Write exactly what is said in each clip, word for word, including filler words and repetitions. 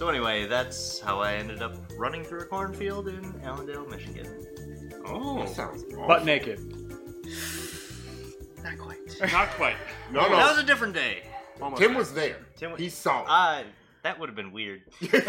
So anyway, that's how I ended up running through a cornfield in Allendale, Michigan. Oh, That sounds awful. Butt naked. Not quite. not quite. No, no. That was a different day. Almost Tim there. was there. Tim, He saw it. Uh, that would have been weird.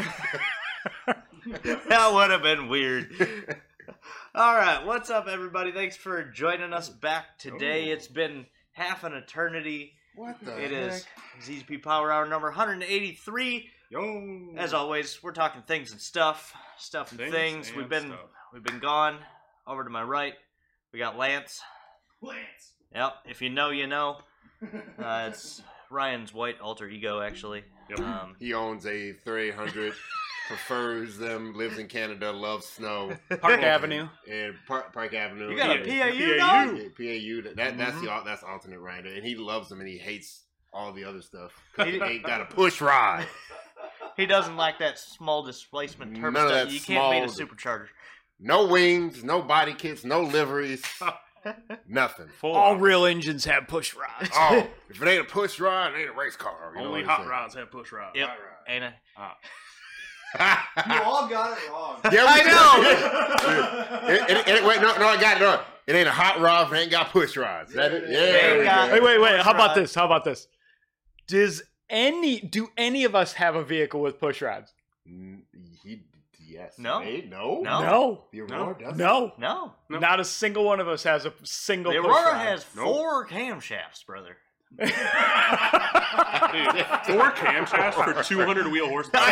That would have been weird. All right, what's up, everybody? Thanks for joining us back today. Oh. It's been half an eternity. What the It heck? is Z Z P Power Hour number one eighty-three. Yo. As always, we're talking things and stuff, stuff and things. Things and we've been stuff. we've been gone. Over to my right, we got Lance. Lance. Yep, if you know, you know. Uh, it's Ryan's white alter ego, actually. Yep. Um, He owns a thirty-eight hundred, prefers them, lives in Canada, loves snow. Park Avenue. And Park, Park Avenue. You got a Yeah. P A U, P A U. dog? Yeah, P A U. That, that that's Mhm. the al- that's alternate right there, and he loves them and he hates all the other stuff. 'Cause He- he ain't got a push rod. He doesn't like that small displacement turbo None of stuff. that You can't beat a small- supercharger. No wings, no body kits, no liveries, nothing. Full All on. real engines have push rods. Oh, if it ain't a push rod, it ain't a race car. You know Only what I'm hot rods have push rods. Yep. Hot rods. Ain't it? saying? You all got it wrong. Yeah, I know. it, it, it, wait, no, no, I got it wrong. It ain't a hot rod if it ain't got push rods. Is that it? Yeah. Ain't there we got- go. Wait, wait, wait. Push How about rod. this? How about this? Does any do any of us have a vehicle with push rods? Mm, he, yes. No. Wait, no. No. No. The Aurora does. No. No. No. Not a single one of us has a single The push Aurora rod. has Nope. four camshafts, brother. Dude, four camshafts for two hundred wheel horsepower.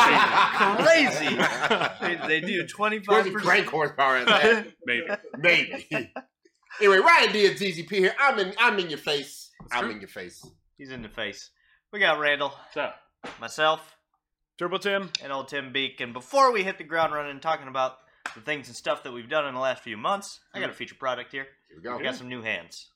I know, it's crazy. They, they do twenty-five Where's the percent. crank horsepower at that? Maybe. Maybe. Anyway, Ryan D and Z Z P here. I'm in. I'm in your face. That's I'm true. in your face. He's in the face. We got Randall, So, myself, Turbo Tim. and old Tim Beak. And before we hit the ground running talking about the things and stuff that we've done in the last few months, I got a feature product here. Here we go. We got some new hands.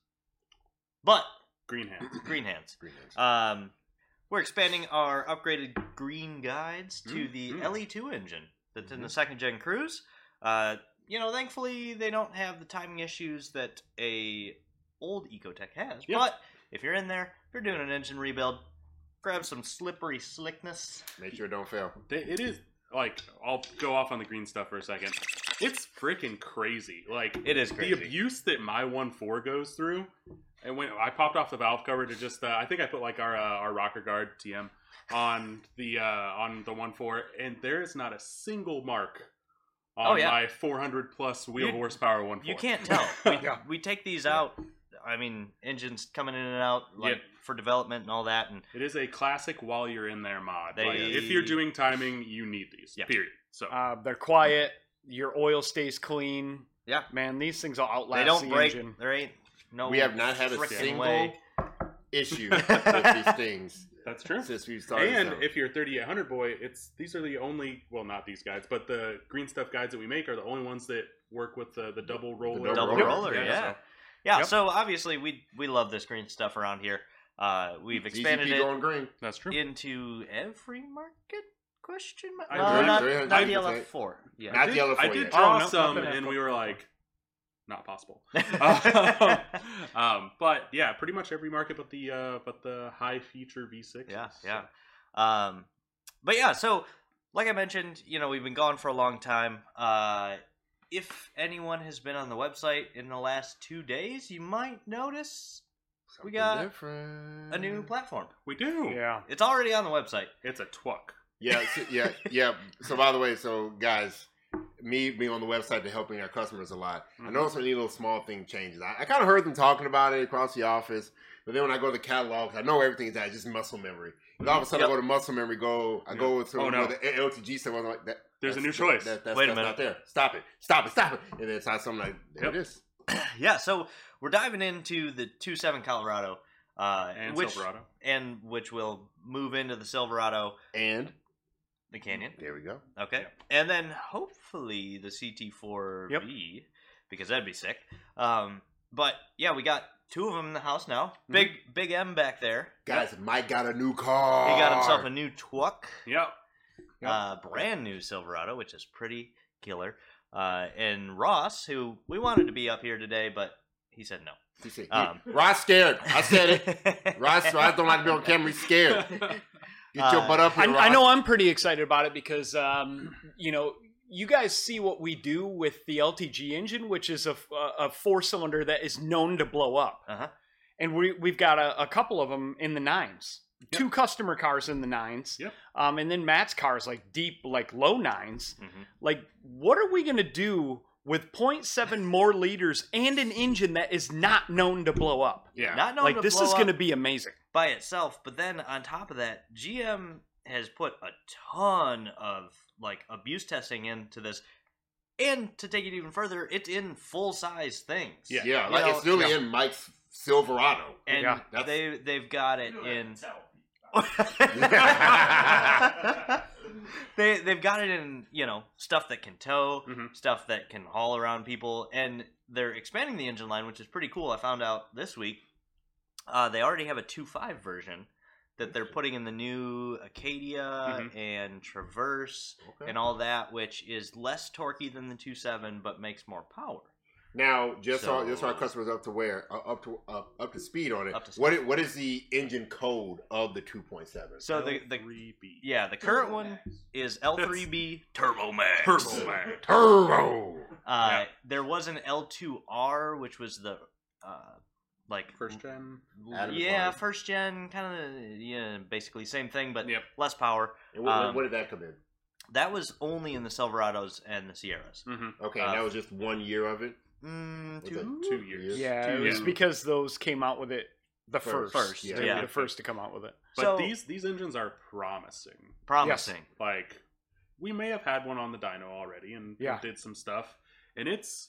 But, green hand. green hands. Green hands. Um, we're expanding our upgraded green guides to Mm, the mm. L E two engine that's in the second gen Cruise. Uh, you know, thankfully they don't have the timing issues that a old Ecotech has. Yep. But if you're in there, if you're doing an engine rebuild, grab some slippery slickness. Make sure it don't fail. They, it is, like, I'll go off on the green stuff for a second. It's freaking crazy. Like, It is the crazy. abuse that my one point four goes through. And when I popped off the valve cover to just, uh, I think I put like our uh, our rocker guard T M on the uh, on the one point four, and there is not a single mark on Oh, yeah. my four hundred plus wheel You- horsepower one point four. You can't tell. We, Yeah. we take these out. I mean, engines coming in and out like Yep. for development and all that, and It is a classic while you're in there mod. They- Like, if you're doing timing, you need these. Yeah. Period. So Uh, they're quiet. Your oil stays clean. yeah, Man, these things will outlast they don't the break. engine. There ain't no. We have not had a frickin' single way. issue with these things that's true. since we started. And selling. if you're a thirty-eight hundred boy, it's these are the only well, not these guides, but the green stuff guides that we make are the only ones that work with the, the double roller. double Double roller, roller, yeah. so- Yeah, Yep. so obviously we we love this green stuff around here. Uh, we've expanded Z Z P it going green. that's true. into every market? Question mark? I No, agree. not, three hundred not the percent. L F four. Yeah. Not the other I four did yet. draw Oh, no, some, nothing and after. we were like, not possible. um, um, but yeah, pretty much every market, but the uh, but the high feature V six. Yeah, yeah. Um, but yeah, so like I mentioned, you know, we've been gone for a long time. Uh, if anyone has been on the website in the last two days, you might notice we Something got different. a new platform. We do. Yeah. It's already on the website. It's a twuck. Yeah, so, yeah, yeah. So by the way, so guys, me being on the website to helping our customers a lot. I Mhm. noticed we need little small thing changes. I, I kind of heard them talking about it across the office, but then when I go to the catalog, I know everything is that just muscle memory. And all of a sudden, Yep. I go to muscle memory, go, I go to Oh, no. where the L T G stuff. I'm like, that, There's a that's- new choice. That, that's, Wait a that's minute. not there. Stop it! Stop it! Stop it! And then it's not something like there Yep. it is. Yeah, so we're diving into the two point seven Colorado, uh, And which Silverado. and which will move into the Silverado, And the Canyon. there we go. Okay, Yep. and then hopefully the C T four V, because that'd be sick. Um, but yeah, we got two of them in the house now. Big Big M back there. Guys, Mike got a new car. He got himself a new Twuck, Yep. Yep. uh, brand new Silverado, which is pretty killer. Uh, and Ross, who we wanted to be up here today, but he said no. You see, Um, Ross scared. I said it. Ross, Ross don't like to be on camera. He's scared. Get your Uh, butt up I, here, I Ross. know I'm pretty excited about it because, um, you know, you guys see what we do with the L T G engine, which is a, a four-cylinder that is known to blow up. Uh-huh. And we, we've got a, a couple of them in the nines. Yep. Two customer cars in the nines. Yep. Um, and then Matt's cars, like deep, like low nines. Mhm. Like, what are we going to do with zero point seven more liters and an engine that is not known to blow up? Yeah. Not known Like, to this blow is going to up be amazing. by itself, but then on top of that, G M has put a ton of like abuse testing into this, and to take it even further, it's in full size things. Yeah. Yeah, You like know, it's literally yeah. in Mike's Silverado. and Yeah, that's- they they've got it in. they they've got it in, you know, stuff that can tow, Mhm. stuff that can haul around people, and they're expanding the engine line, which is pretty cool. I found out this week. Uh, they already have a two point five version that they're putting in the new Acadia Mhm. and Traverse Okay. and all that, which is less torquey than the two point seven but makes more power. Now, just so, So- just so our customers up to where uh, up to uh, up to speed on it. Up to speed. What is, what is the engine code of the two point seven? So the the three B. yeah the current one is L three B Turbo Max. Turbo Man. Turbo. Uh, Yeah. There was an L two R, which was the uh, like First gen. Adam yeah, Clark. first gen, kind of yeah, basically same thing, but Yep. less power. And what, Um, what did that come in? That was only in the Silverados and the Sierras. Mm-hmm. Okay, uh, and that was just one year of it. Mm, Was two? that Two years. Yeah, Two it was years. because those came out with it the First. first. First, They were yeah. the first to come out with it. But So- these these engines are promising. Promising. Like we may have had one on the dyno already and Yeah. did some stuff, and it's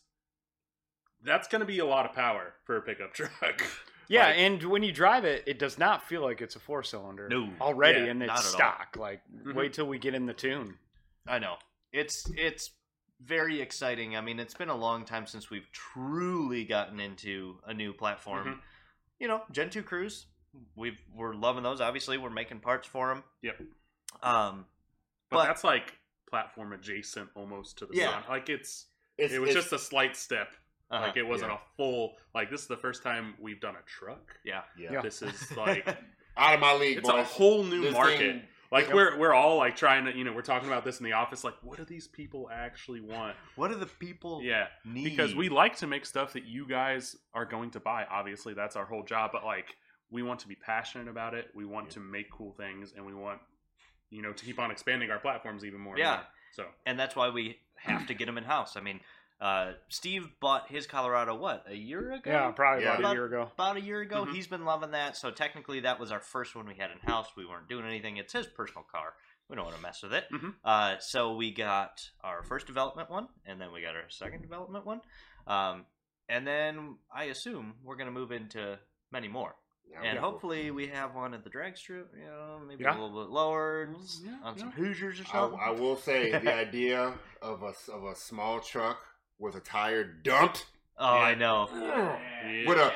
that's going to be a lot of power for a pickup truck. Yeah, Like- and when you drive it, it does not feel like it's a four cylinder. No. Already, Yeah, and not it's at all. stock. Like, Mhm. wait till we get in the tune. I know. It's it's very exciting. I mean, it's been a long time since we've truly gotten into a new platform. Mhm. You know, Gen two Cruise, we've we're loving those. Obviously, we're making parts for them. Yep. Um, But, But- that's like platform adjacent almost to the Yeah. Sonic. Like it's It's, it was it's- just a slight step. uh-huh. Like it wasn't Yeah. a full like this is the first time we've done a truck. yeah. yeah. Yeah. This is like out of my league, it's boys. a whole new This market. thing- Like Yep. we're we're all like trying to, you know, we're talking about this in the office. Like, what do these people actually want? What do the people Yeah, need? because we like to make stuff that you guys are going to buy. Obviously, that's our whole job. But like, we want to be passionate about it. We want Yeah. to make cool things, and we want, you know, to keep on expanding our platforms even more. and Yeah. more. So and that's why we have to get them in house. I mean, uh, Steve bought his Colorado what a year ago? Yeah, probably Yeah. about a year ago. about a year ago. Mhm. He's been loving that. So technically, that was our first one we had in house. We weren't doing anything. It's his personal car. We don't want to mess with it. Mhm. Uh, so we got our first development one, and then we got our second development one, um, and then I assume we're going to move into many more. Yeah, And yeah. hopefully we have one at the drag strip. You know, maybe Yeah. a little bit lower Yeah, on some yeah. Hoosiers or I, something. I will say the idea of a of a small truck with a tire dumped oh, I Yeah. know. Yeah. with a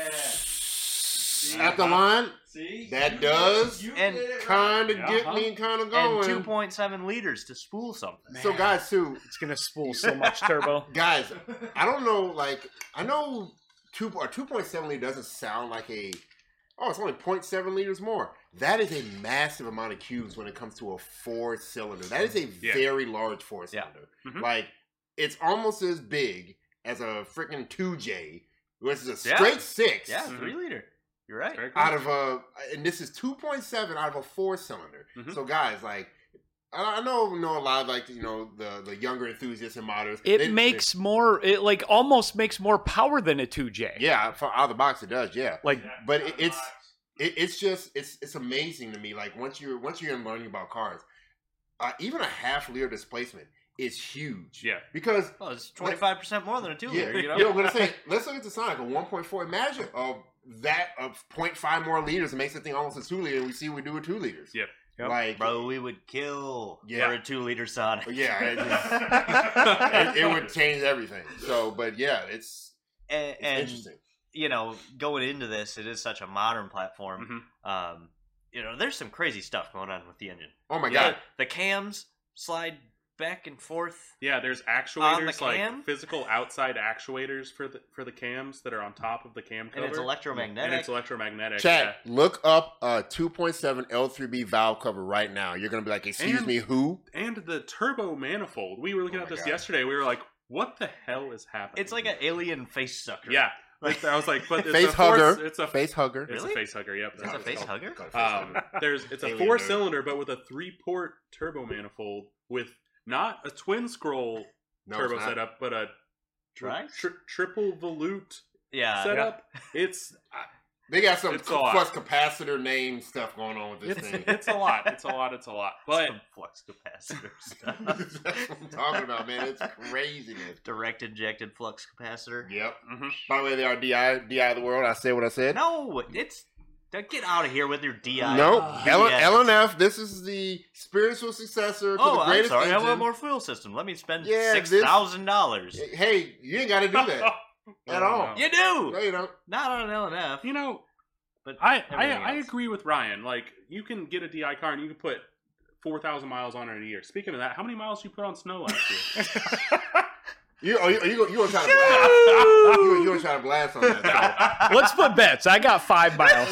at the line See? that does And kind of get Uh-huh. me kind of and going. two point seven liters to spool something. So guys, too, It's gonna spool so much turbo. guys, I don't know. Like I know two or two point seven liter doesn't sound like a. Oh, it's only zero point seven liters more. That is a massive amount of cubes when it comes to a four cylinder. That is a Yeah. very large four Yeah. cylinder. Mhm. Like it's almost as big as a freaking two J, which is a Yeah. straight six. Yeah, Mhm. three liter. You're right. Very cool. Out of a, and this is two point seven out of a four cylinder. Mhm. So guys, like, I I know, know a lot of like you know the the younger enthusiasts and modders. It They- makes more. It like almost makes more power than a two J. they- yeah, for, out of the box it does, yeah. Like But it, it's it, it's just it's it's amazing to me. Like once you're once you're learning about cars, uh, even a half liter displacement is huge. Yeah. Because Well, it's twenty-five percent more than a two yeah, liter. You know. yeah, I'm gonna say let's look at the Sonic a one point four. Imagine of that of zero point five more liters. It makes the thing almost a two liter. And we see we do with two liters. Yep. Yep. Like Bro, we would kill Yeah. for a two liter Sonic. yeah, it, just, it, it would change everything. So, but yeah, it's, and, it's and interesting. you know, going into this, it is such a modern platform. Mhm. Um, you know, there's some crazy stuff going on with the engine. Oh my You god. know, the cams slide back and forth. Yeah, there's On actuators the like cam? physical outside actuators for the for the cams that are on top of the cam cover. And it's electromagnetic. And it's electromagnetic. Chat, look up a two point seven L three B valve cover right now. You're gonna be like, excuse And- me, who? Yeah. And the turbo manifold. We were looking Oh at my this God. yesterday. We were like, what the hell is happening? It's like an alien face sucker. Yeah. Like, I was like, but it's Face a force, hugger. It's a Face hugger. It's Really? a face hugger. Yep. It's that's a what face called. hugger? Got a face Um, hugger. there's it's a Alien four nerd. cylinder, but with a three port turbo manifold with not a twin scroll No, turbo it's not. setup, but a Tri? tri- triple volute Yeah. setup. It's They got some It's a lot. flux capacitor name stuff going on with this it's thing. it's a lot. It's a lot. It's a lot. But Some flux capacitor stuff. That's what I'm talking about, man. It's craziness. Direct injected flux capacitor. Yep. mhm. By the way, they are D I, D I of the world. I said what I said. No, it's get out of here with your D I. Nope. Uh, L- B S. L N F, this is the spiritual successor to Oh, the I'm greatest sorry. I engine. want more fuel system. Let me spend Yeah, six this- thousand dollars. Hey, you ain't got to do that at Oh, all. no. You do No, you don't. not on L N F. You know, But I I, everything I else. agree with Ryan. Like, you can get a D I car and you can put four thousand miles on it a year. Speaking of that, how many miles did you put on snow last year? You, are you, are you, gonna- you gonna try to blast? you, you gonna try to blast on that? Let's put bets. I got five miles.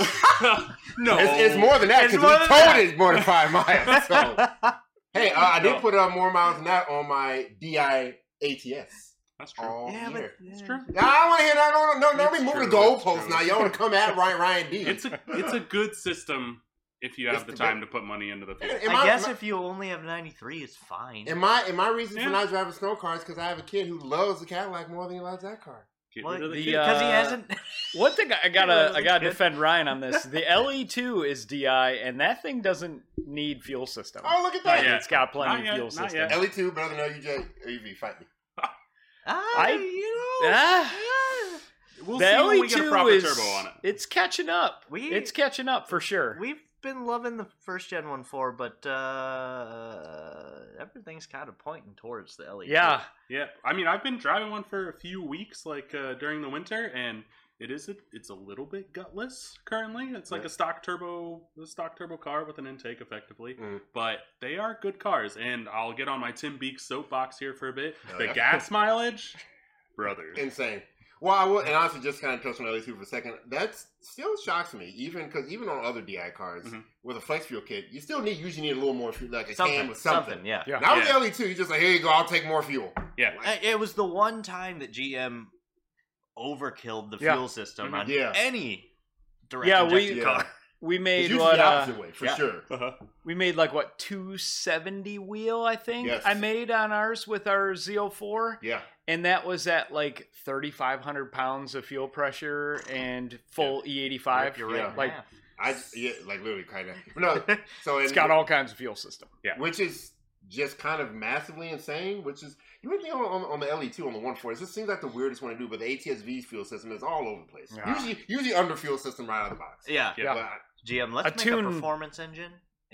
no, So. It's, it's more than that It's because more we than told that. it it's more than five miles. So, hey, uh, I did No. put uh, more miles than that on my D I A T S. That's true. All Yeah, year. but It's true. Nah, I don't want to hear that. No, no, no, don't It's be moving true, the it's goalposts true. now. Y'all want to come at Ryan, Ryan D. It's a it's a good system if you have It's the the time good- to put money into the And- field. and I my- guess my- if you only have ninety-three, it's fine. And my and my reason Yeah. for not driving snow cars because I have a kid who loves the Cadillac more than he loves that car. Get Well, rid of the the, kid. Because he Uh, hasn't. One thing I gotta Well, I gotta good. defend Ryan on this. The L E two is D I, and that thing doesn't need fuel system. Oh, look at Not that! yet. It's got plenty Not of yet, fuel not system. yet. L E two, better than L U J or E V. Fight me. Ah, I- you know. Ah. yeah. We'll The see L when E we get a two proper is turbo on it. it's catching up. We- it's catching up for sure. We've been loving the first gen one four, but uh, everything's kind of pointing towards the L E two. Yeah, Yeah, I mean, I've been driving one for a few weeks, like uh, during the winter, and it is a, it's a little bit gutless currently. It's like Yeah. a stock turbo, a stock turbo car with an intake, effectively. Mm. But they are good cars, and I'll get on my Tim Beek soapbox here for a bit. Oh, the yeah. gas mileage, brothers. Insane. Well, I will, and honestly, just kind of touch on L E two for a second. That still shocks me, even because even on other D I cars Mhm. with a flex fuel kit, you still need usually need a little more fuel, like a something, can with something. something, yeah. yeah. Now with Yeah. the L E two, you just like, here you go, I'll take more fuel. Yeah, I- It was the one time that G M overkilled the Yeah. fuel system Mhm. on Yeah. any direct Yeah, we- injected Yeah. car. We It's made usually what the uh, opposite way, for yeah. sure. uh-huh. we made like what two seventy wheel I think Yes. I made on ours with our Z oh four, Yeah. and that was at like thirty-five hundred pounds of fuel pressure and full E eighty-five. Rip your right Yeah. in Like- half. I yeah, like literally kind of no. So It's and- got all kinds of fuel system. which is just kind of massively insane. Which is you would think on, on, on the L E two on the one four, it just seems like the weirdest one to do. But the A T S V's fuel system is all over the place. Yeah. Usually, usually under fuel system right out of the box. Yeah. Yeah. But G M, let's A make tune- a performance engine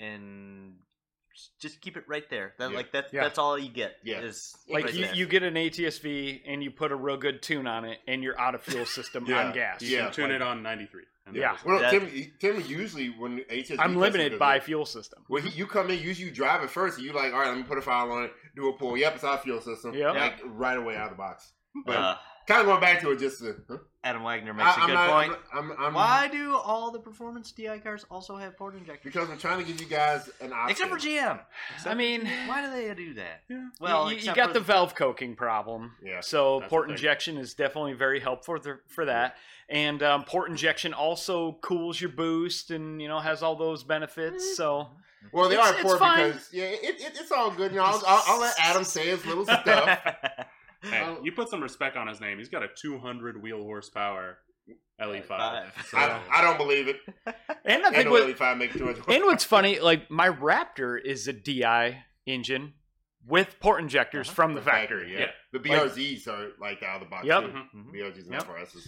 and just keep it right there. That Yeah. like that's Yeah. that's all you get. Yeah. Is Like right you, there. you get an A T S V and you put a real good tune on it, and you're out of fuel system Yeah. on gas. You Yeah. can tune it on ninety-three. And Yeah. that was- well, That- Tim, Tim usually when A T S V I'm customer limited does by it, fuel system. When he, you come in, usually you drive it first, and you like, all right, let me put a file on it, do a pull. Yep, it's our fuel system. Yep. Like right away out of the box. But Uh, kind of going back to it, just to, huh? Adam Wagner makes I, a I'm good not, point. I'm, I'm, I'm, Why do all the performance D I cars also have port injectors? Because we're trying to give you guys an option. Except for G M. I mean, Why do they do that? Yeah. Well, you, you except got for the valve coking problem. Yeah. So That's port the thing. injection is definitely very helpful for, for that. And um, port injection also cools your boost and, you know, has all those benefits. So Well, they It's- are it's poor fine. because yeah, it, it, it's all good. You know, I'll, I'll, I'll let Adam say his little stuff. Hey, Oh. you put some respect on his name. He's got a two hundred wheel horsepower L E five. Five. So, I, I don't believe it. and I And think the what, L E five make two hundred. and what's funny, like my Raptor is a D I engine with port injectors Uh-huh. from the factory. yeah. Yeah. The B R Zs are like out of the box Yep. too. Mhm. Mhm. B R Zs Yep. not for us.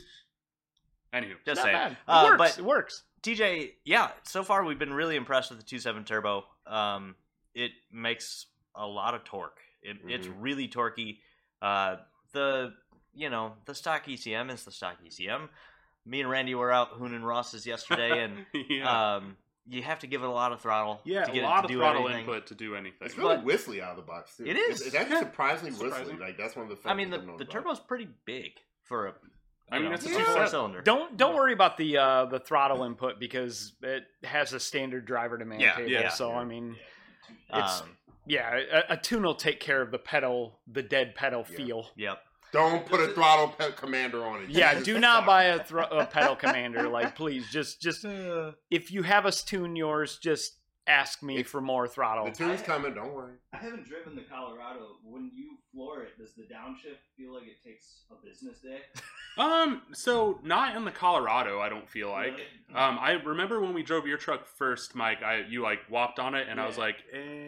Anywho, Just Not saying. bad. It Uh, works. but it works. T J, yeah, so far we've been really impressed with the two point seven turbo. Um, it makes a lot of torque. It, It's Mhm. really torquey. Uh, the you know the stock E C M is the stock E C M. Me and Randy were out hooning Ross's yesterday, and yeah. um, you have to give it a lot of throttle. Yeah, to get a lot it to of do throttle anything. input to do anything. It's really But- whistly out of the box too. It is. It's, it's actually Yeah. surprisingly Surprising. whistly. Like that's one of the. I mean, factors the I've the noticed about turbo's pretty big for a. I you mean, know, it's a for two four cylinder. cylinder. Don't don't worry about the uh, the throttle input because it has a standard driver demand Yeah, table. yeah. So I mean, it's Um, yeah, a, a tune will take care of the pedal, the dead pedal Yeah. feel. yep. it. Don't put a throttle pe- commander on it. Yeah, Jesus do fuck. not buy a, thro- a pedal commander. Like, please, just just if you have us tune yours, just ask me If- for more throttle. The tune's coming. Don't worry. I haven't driven the Colorado. When you floor it, does the downshift feel like it takes a business day? Um, so not in the Colorado, I don't feel like. Really? Um, I remember when we drove your truck first, Mike. I you like whopped on it, and I was Yeah. like,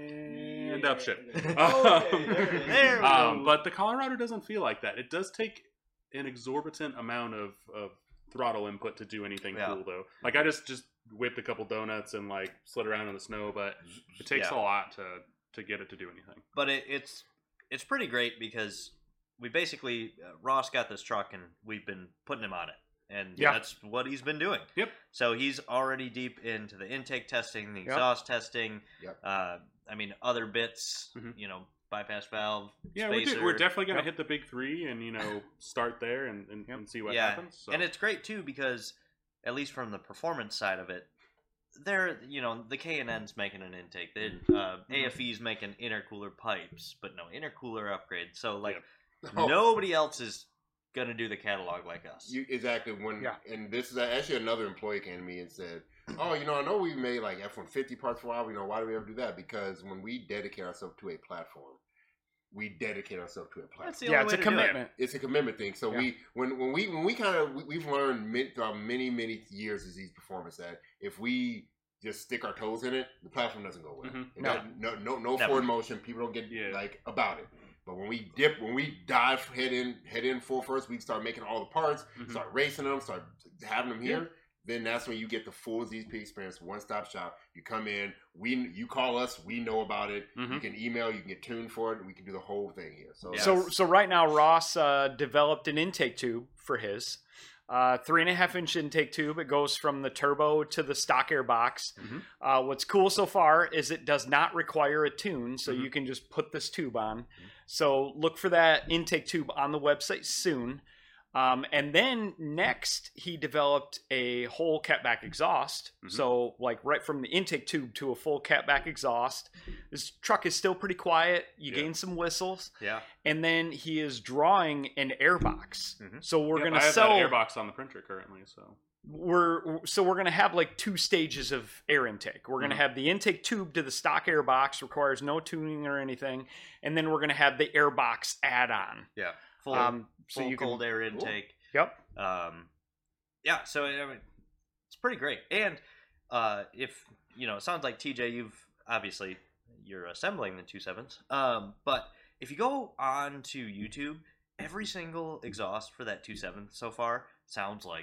and up shit. Oh, okay, there it is. There we Um, go. but the Colorado doesn't feel like that. It does take an exorbitant amount of, of throttle input to do anything Yeah. cool, though. Like I just just whipped a couple donuts and like slid around in the snow, but it takes Yeah. a lot to to get it to do anything. But it, it's it's pretty great because we basically uh, Ross got this truck and we've been putting him on it, and Yeah. that's what he's been doing. Yep. So he's already deep into the intake testing, the Yep. exhaust testing. Yep. Uh, I mean, other bits. Mhm. You know, bypass valve. Yeah, we're, spacer. de- we're definitely gonna Yep. hit the big three and you know start there and, and, and see what yeah, happens. So. and it's great too because at least from the performance side of it, they're you know the K and N's making an intake. They uh, A F E's making intercooler pipes, but no intercooler upgrade. So like Oh, nobody else is gonna do the catalog like us. You, exactly. When Yeah. and this is actually another employee came to me and said, "Oh, you know, I know we made like F one fifty parts for a while. You know, why do we ever do that? Because when we dedicate ourselves to a platform, we dedicate ourselves to a platform. That's the Yeah, only it's a way to do it. commitment. It's a commitment thing. So Yeah. we when when we when we kind of we, we've learned many, throughout many many years as these performers that if we just stick our toes in it, the platform doesn't go well. Mhm. And No. that- no, no, no Never. forward motion. People don't get Yeah. like about it. But when we dip, when we dive head in, head in full first, we start making all the parts, Mhm. start racing them, start having them here. Then that's when you get the full Z P experience, one stop shop. You come in, we you call us, we know about it. You Mhm. can email, you can get tuned for it, and we can do the whole thing here. So Yeah. So that's- so right now Ross uh, developed an intake tube for his uh, three and a half inch intake tube. It goes from the turbo to the stock air box. Mhm. Uh, what's cool so far is it does not require a tune, so Mhm. you can just put this tube on. So look for that intake tube on the website soon. Um, and then next, he developed a whole catback exhaust. Mhm. So, like right from the intake tube to a full catback exhaust. This truck is still pretty quiet. You Yeah. gain some whistles, Yeah. and then he is drawing an airbox. Mhm. So we're Yep, gonna I have sell. that airbox on the printer currently, so We're so we're gonna have like two stages of air intake. We're gonna Mhm. have the intake tube to the stock air box, requires no tuning or anything, and then we're gonna have the air box add-on. Yeah. Full, Um, so full you cold can. air intake. Yep. Um, yeah, so I mean, it's pretty great. And uh, if you know, it sounds like T J, you've obviously you're assembling the two sevens. Um, but if you go on to YouTube, every single exhaust for that two seven so far sounds like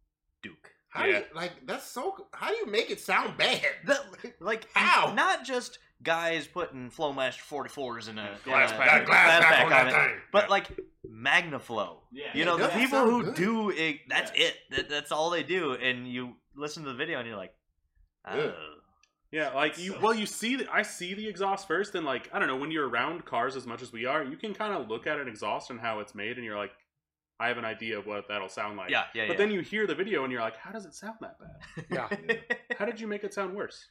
Duke. how Yeah. do you, like that's so. How do you make it sound bad? The, like How? Not just guys putting Flowmaster forty-fours in a Glass in a- pack. Got a glass glass pack pack on on that it. thing. But Yeah. like Magnaflow, Yeah. you know, Yeah, the that people sound who good. do it, that's Yeah. it. That, that's all they do. And you listen to the video and you're like, oh. Yeah. yeah, like you. So- Well, you see, the, I see the exhaust first, and like I don't know, when you're around cars as much as we are, you can kind of look at an exhaust and how it's made, and you're like, I have an idea of what that'll sound like. Yeah, yeah, But yeah. then you hear the video and you're like, how does it sound that bad? Yeah. How did you make it sound worse?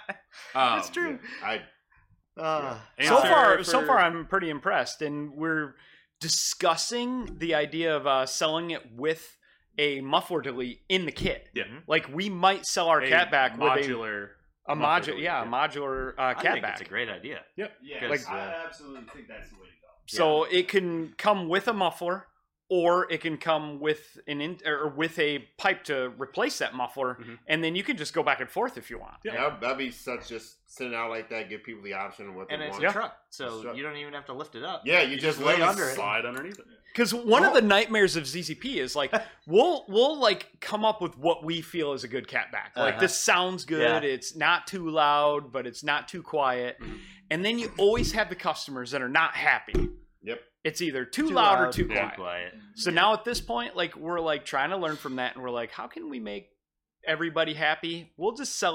That's Um, true. I Uh, So Answer far, for- so far, I'm pretty impressed, and we're discussing the idea of uh, selling it with a muffler delete in the kit. Yeah. Like we might sell our a catback with a modular. a muffler modular, yeah, a delete, modular uh, I think catback. it's a great idea. Yeah, Like, I uh, absolutely think that's the way to go. So it can come with a muffler, or it can come with an in, or with a pipe to replace that muffler, Mhm. and then you can just go back and forth if you want. Yeah. that'd, that'd be such just sitting out like that, give people the option of what And they it's want. a Yeah. truck, so Truck. you don't even have to lift it up. Yeah, you, just, lay lay under it. Slide underneath it. Because one of Oh. the nightmares of Z Z P is like we'll we'll like come up with what we feel is a good catback. Like Uh-huh. this sounds good. Yeah. It's not too loud, but it's not too quiet. Mhm. And then you always have the customers that are not happy. Yep. It's either too, Too loud, or loud, too yeah. quiet. Quiet. So now at this point, like we're like trying to learn from that, and we're like, how can we make everybody happy? We'll just sell it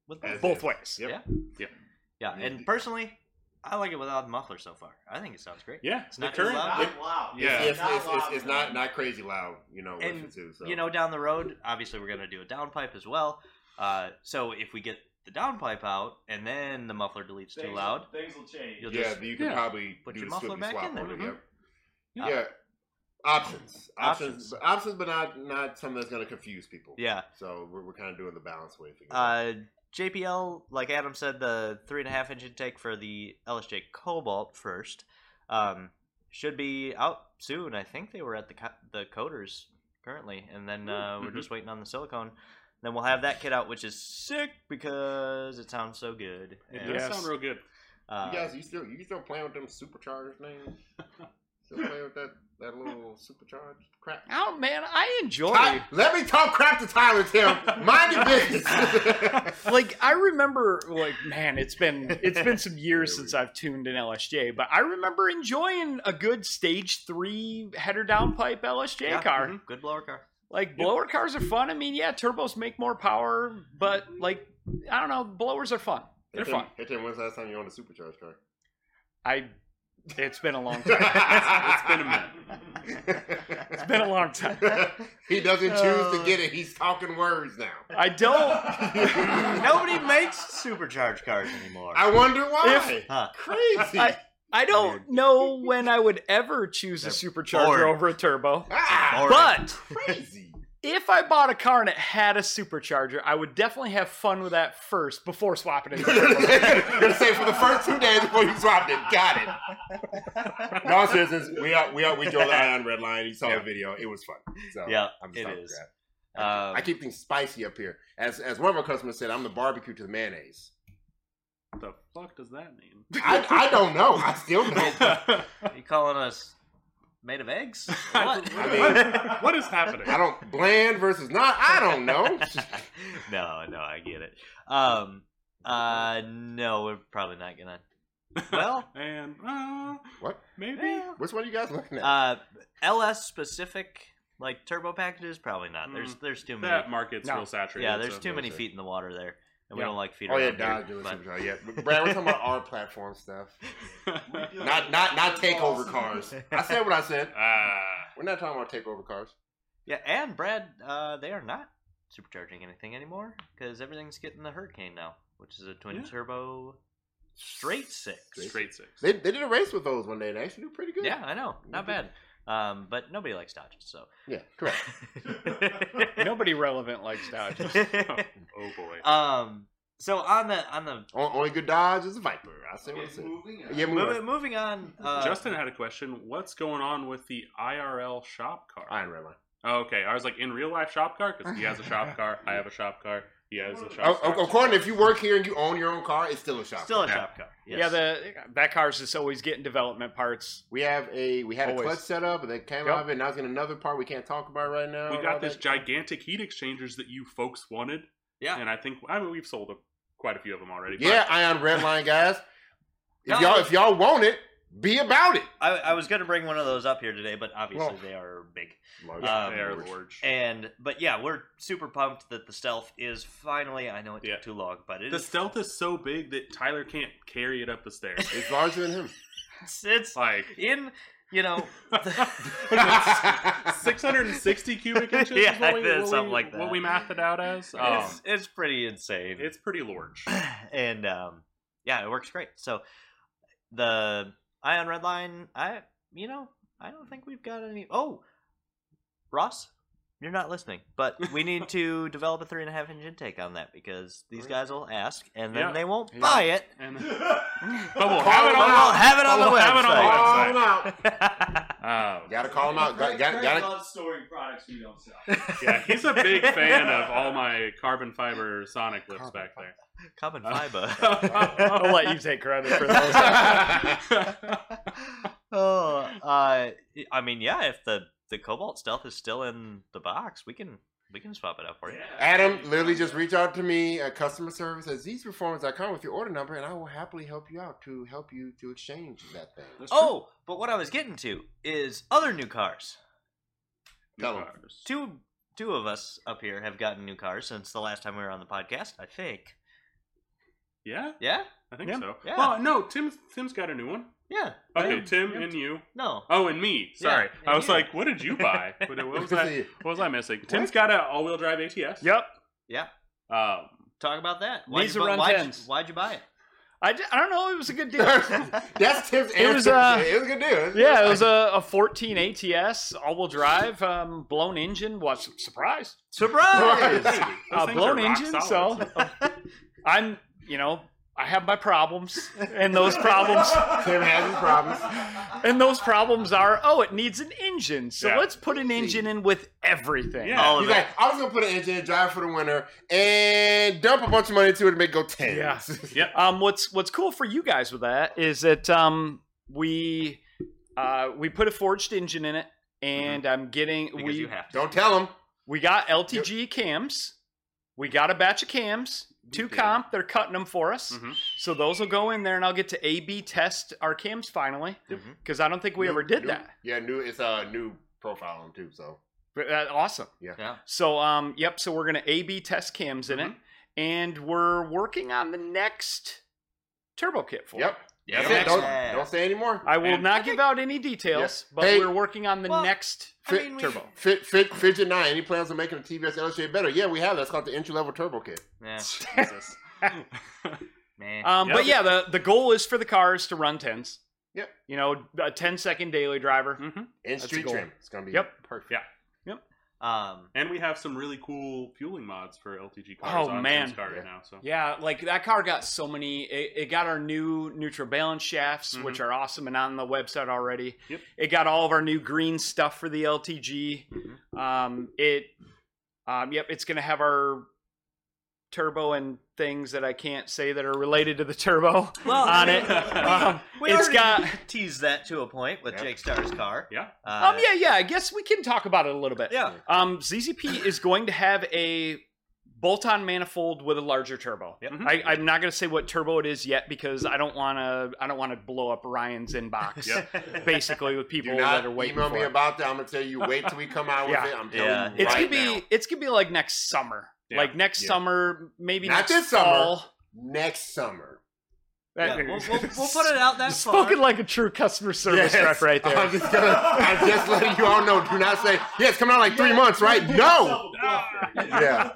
with As Both is. ways. Yep. Yeah. Yeah. Yeah, Yeah. and personally, I like it without the muffler so far. I think it sounds great. Yeah, It's the not too current. loud. Not loud. Yeah. It's, it's, Not it's, it's, loud, it's man. not not crazy loud, you know, with And, it too. So. You know, down the road, obviously we're gonna do a downpipe as well. Uh, so if we get the downpipe out and then the muffler deletes too Things- loud, Things will change. You'll yeah, just you can yeah. probably put do your the muffler flippy back swap in there. on it. Mhm. Yep. Yeah. Yeah. Options. Options. Options. But options, but not not something that's going to confuse people. yeah. So we're, we're kind of doing the balance way thing. Uh, J P L, like Adam said, the three and a half inch intake for the L S J Cobalt first um, should be out soon. I think they were at the co- the coders currently, and then uh, we're Mhm. just waiting on the silicone. Then we'll have that kit out, which is sick because it sounds so good. It And, does Yes. sound real good. uh, you guys, you still you still playing with them supercharged names? Still playing with that that little supercharged crap? Oh man, I enjoy. Ty- let me talk crap to Tyler, Tim. Mind your business. Like I remember, like man, it's been it's been some years There we since go. I've tuned in L S J, but I remember enjoying a good stage three header downpipe L S J yeah, car. mhm, good blower car. Like blower cars are fun. I mean, yeah, turbos make more power, but like I don't know, blowers are fun. They're Hey, fun. Tim, hey, Tim, when's the last time you owned a supercharged car? I. It's been a long time. It's been a minute. It's been a long time. He doesn't choose to get it. He's talking words now. I don't. Nobody makes supercharged cars anymore. I wonder why. huh. Crazy. I, I don't know when I would ever choose a They're supercharger bored. over a turbo. ah, Boring. But crazy. if I bought a car and it had a supercharger, I would definitely have fun with that first before swapping it. to You're turbo. gonna say for the first two days before you swapped it. Got it. In all seriousness, we are, we are, we drove the Ion Red Line. You saw Yeah. the video. It was fun. So Yeah, I'm just it talking is. crap. Um, I keep things spicy up here. As as one of our customers said, I'm the barbecue to the mayonnaise. What the fuck does that mean? I, I don't know. I still don't. you calling us made of eggs? What? I mean- what is happening? I don't bland versus not. I don't know. no, no, I get it. Um, uh, no, we're probably not gonna. Well, and uh, What? maybe. eh, Which one are you guys looking at? uh, L S specific like turbo packages, probably not. There's Mm, there's too many. That market's No. real saturated. Yeah, there's so- too many so- feet in the water there, and we Yeah. don't like feet oh yeah, around here, Dodge doing but- supercharged. Yeah, but Brad, we're talking about our platform stuff. Not not not takeover cars. I said what I said. Ah. We're not talking about takeover cars. Yeah, and Brad, uh, they are not supercharging anything anymore because everything's getting the Hurricane now, which is a twin Yeah. turbo straight six. Straight six. They, they did a race with those one day and they actually do pretty good. Yeah, I know, not bad. Um, but nobody likes Dodges, so. Yeah, correct. Nobody relevant likes Dodges. Oh boy. um. So on the on the O- Only good Dodge is a Viper. I say what I Okay, said. moving on. Yeah, move moving, on. moving on. Uh, Justin had a question. What's going on with the I R L shop car? Iron Red Line. Oh, okay. I was like, in real life shop car? Because he has a shop car. I have a shop car. He has a shop Oh, car. oh, according to if you work here and you own your own car, it's still a shop. still a Yeah. shop car. Yes. Yeah, the that car's just always getting development parts. We have a we had Always. a clutch set up, and then came Yep. out of it. Now it's in another part we can't talk about right now. We and all got this that. gigantic heat exchangers that you folks wanted. Yeah. And I think, I mean, we've sold a, quite a few of them already. Yeah, Ion Red Line guys. If No, y'all I- if y'all want it, be about it. I, I was gonna bring one of those up here today, but obviously Well- they are big. But Um, they are large. And but yeah, we're super pumped that the Stealth is finally. I know it took Yeah. too long, but it The is- Stealth is so big that Tyler can't carry it up the stairs. It's larger than him. It's, it's like in you know. six hundred sixty cubic inches Yeah, is what we, it is, what something we, like that. what we mathed it out as. Um, it's it's pretty insane. it's pretty large. and um, yeah, it works great. So the Ion Red Line, I you know, I don't think we've got any. Oh, Ross, you're not listening, but we need to develop a three and a half inch intake on that because these guys will ask, and then Yeah. they won't Yeah. buy it. And, but we'll Call have it them on, But we'll have it on the We'll have it on the website. Call them out. Oh. Gotta call them out. Got, got, Craig got loves storing products we don't sell. Yeah, he's a big fan of all my carbon fiber Sonic lifts Carbon back there. Carbon fiber. I'll let you take credit for those. oh, uh, I mean, yeah. If the the Cobalt Stealth is still in the box, we can we can swap it out for you. Adam literally just reach out to me at customer service at z performance dot com with your order number, and I will happily help you out to help you to exchange that thing. Oh, but what I was getting to is other new cars. Tell 'em. Two two of us up here have gotten new cars since the last time we were on the podcast. I think Yeah, Yeah? I think Yeah. so. Yeah. Oh no, Tim's Tim's got a new one. Yeah. Okay, Yeah. Tim Yeah. and you. No. Oh, and me. Sorry, Yeah, I and was you. like, what did you buy? What, what was Because I? he- What was I missing? Tim's got a all-wheel drive A T S. Yep. Yeah. Um, Talk about that. Needs you, to bu- run why'd, you, tens. why'd you buy it? I, d- I don't know. It was a good deal. That's Tim's answer. It was, uh, it was a good deal. Yeah, it was a, a fourteen A T S all-wheel drive, um, blown engine. Was surprise, Surprise! those uh, things blown are rock engine. solid. So I'm, you know, I have my problems, and those problems, Tim has his problems. and those problems are, oh, it needs an engine. So Yeah. let's put an engine in with everything. Yeah. All of He's it. like, I was gonna put an engine in, drive for the winter, and dump a bunch of money into it to make it go ten. Yeah. Yep. Um, what's what's cool for you guys with that is that um, we uh, we put a forged engine in it, and I'm getting Because we you have to. Don't tell him. we got L T G cams. We got a batch of cams, two did. comp. They're cutting them for us, Mhm. so those will go in there, and I'll get to A B test our cams finally Mhm. because I don't think we New- ever did new- that. Yeah, new. It's a new profile on too. So But, uh, awesome. Yeah. So um, yep. So we're gonna A B test cams in it, Mhm. and we're working on the next turbo kit for it. yep. Yeah. That's it. Don't, Yeah. don't say anymore. I will And- not give out any details, but Hey- we're working on the Well, next I Fit- mean, we- turbo. Fit, fit, Fidget nine. Any plans on making a T V S Illustrated better? Yeah, we have. That's called the entry level turbo kit. Yeah. Jesus. Man. Um, Yep. But yeah, the, the goal is for the cars to run tens. Yep. You know, a ten second daily driver. hmm And the street goal. trim. It's gonna be Yep. perfect. Yeah. um. And we have some really cool fueling mods for L T G cars Oh, on man. Tim's car Yeah. right now. So Yeah, like that car got so many. It, it got our new neutral balance shafts, which are awesome and on the website already. Yep. It got all of our new green stuff for the L T G. Mhm. Um, it, um, yep, it's gonna have our turbo and things that I can't say that are related to the turbo Well, on I it. mean, Um, we it's already got. teased that to a point with Yeah. Jake Starr's car. yeah, Uh, Um, yeah, yeah. I guess we can talk about it a little bit. Yeah. Um, Z Z P is going to have a bolt-on manifold with a larger turbo. Yep. Mhm. I, I'm not going to say what turbo it is yet because I don't want to. I don't want to blow up Ryan's inbox. Yep. Basically, with people Do not that are waiting email for me it. about that. I'm gonna tell you. Wait till we come out with Yeah. it. I'm telling Yeah. you It's right gonna be. now. It's gonna be like next summer. Yeah. Like next Yeah. summer, maybe Not next this summer. fall. Next summer. Yeah, we'll, we'll, we'll put it out that far. Spoken like a true customer service Yes. rep right there. I'm just gonna. I'm just letting you all know. Do not say, yeah, it's coming out in like three months, right? No. Yeah.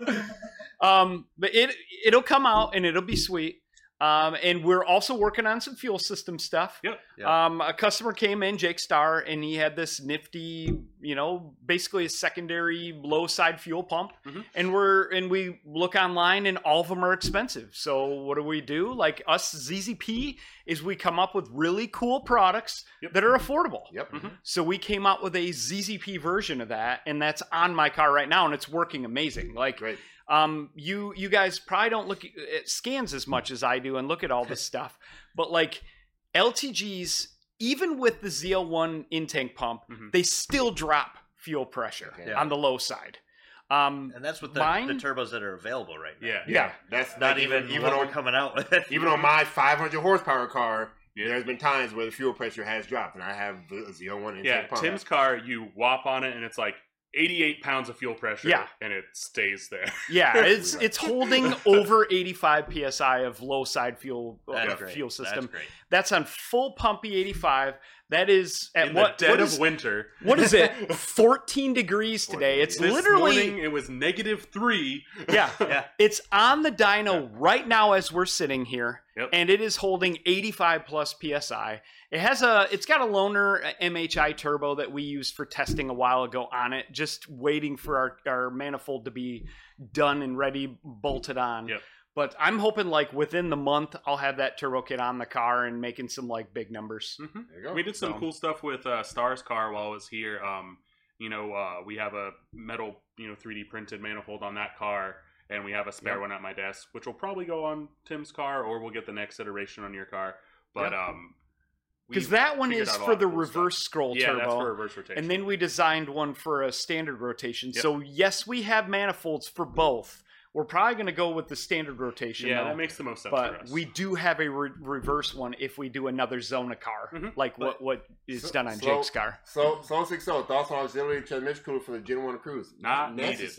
Um, but it it'll come out and it'll be sweet. Um, and we're also working on some fuel system stuff. Yep. Yeah. Um, a customer came in, Jake Starr, and he had this nifty, you know, basically a secondary low side fuel pump. Mhm. And we're and we look online, and all of them are expensive. So what do we do? Like us, Z Z P, is we come up with really cool products Yep. that are affordable. Yep. Mhm. So we came out with a Z Z P version of that, and that's on my car right now, and it's working amazing. Like. Great. Um, you you guys probably don't look at scans as much as I do and look at all this stuff, but like L T Gs, even with the Z L one in-tank pump, Mhm. they still drop fuel pressure Okay. Yeah. on the low side. Um, and that's with the, Mine- the turbos that are available right now. yeah, yeah, That's Not like even even even even what we're on coming out with. even on my five hundred horsepower car. Yeah. There's been times where the fuel pressure has dropped, and I have the Z oh one intake yeah. pump. Tim's car, you whop on it, and it's like eighty-eight pounds of fuel pressure. Yeah. and it stays there. yeah, it's Right. it's holding over eighty-five P S I of low side fuel uh, That's great. fuel system. That's great. That's on full pumpy eighty-five. That is at In what the dead what of is, winter. what is it? fourteen degrees today. It's This literally morning it was negative three. Yeah. Yeah. It's on the dyno right now as we're sitting here, Yep. and it is holding eighty-five plus P S I. It has a, it's got a loaner M H I turbo that we used for testing a while ago on it, just waiting for our, our manifold to be done and ready, bolted on. Yep. But I'm hoping like within the month, I'll have that turbo kit on the car and making some like big numbers. Mhm. There you go. We did some So- cool stuff with uh, Star's car while I was here. Um, you know, uh, we have a metal, you know, three D printed manifold on that car, and we have a spare Yep. one at my desk, which will probably go on Tim's car, or we'll get the next iteration on your car. But Yep. um, Because we've that one figured is out a for lot the of cool stuff. reverse scroll Yeah, turbo. that's for reverse rotation. And then we designed one for a standard rotation. Yep. So yes, we have manifolds for both. We're probably going to go with the standard rotation. yeah, though, that makes the most sense for but us. we do have a re- reverse one if we do another Zona car, Mhm. like what what is So- done on so- Jake's car. So, so six oh thoughts on auxiliary transmission cooler for the Gen One Cruise. Not needed. necessary.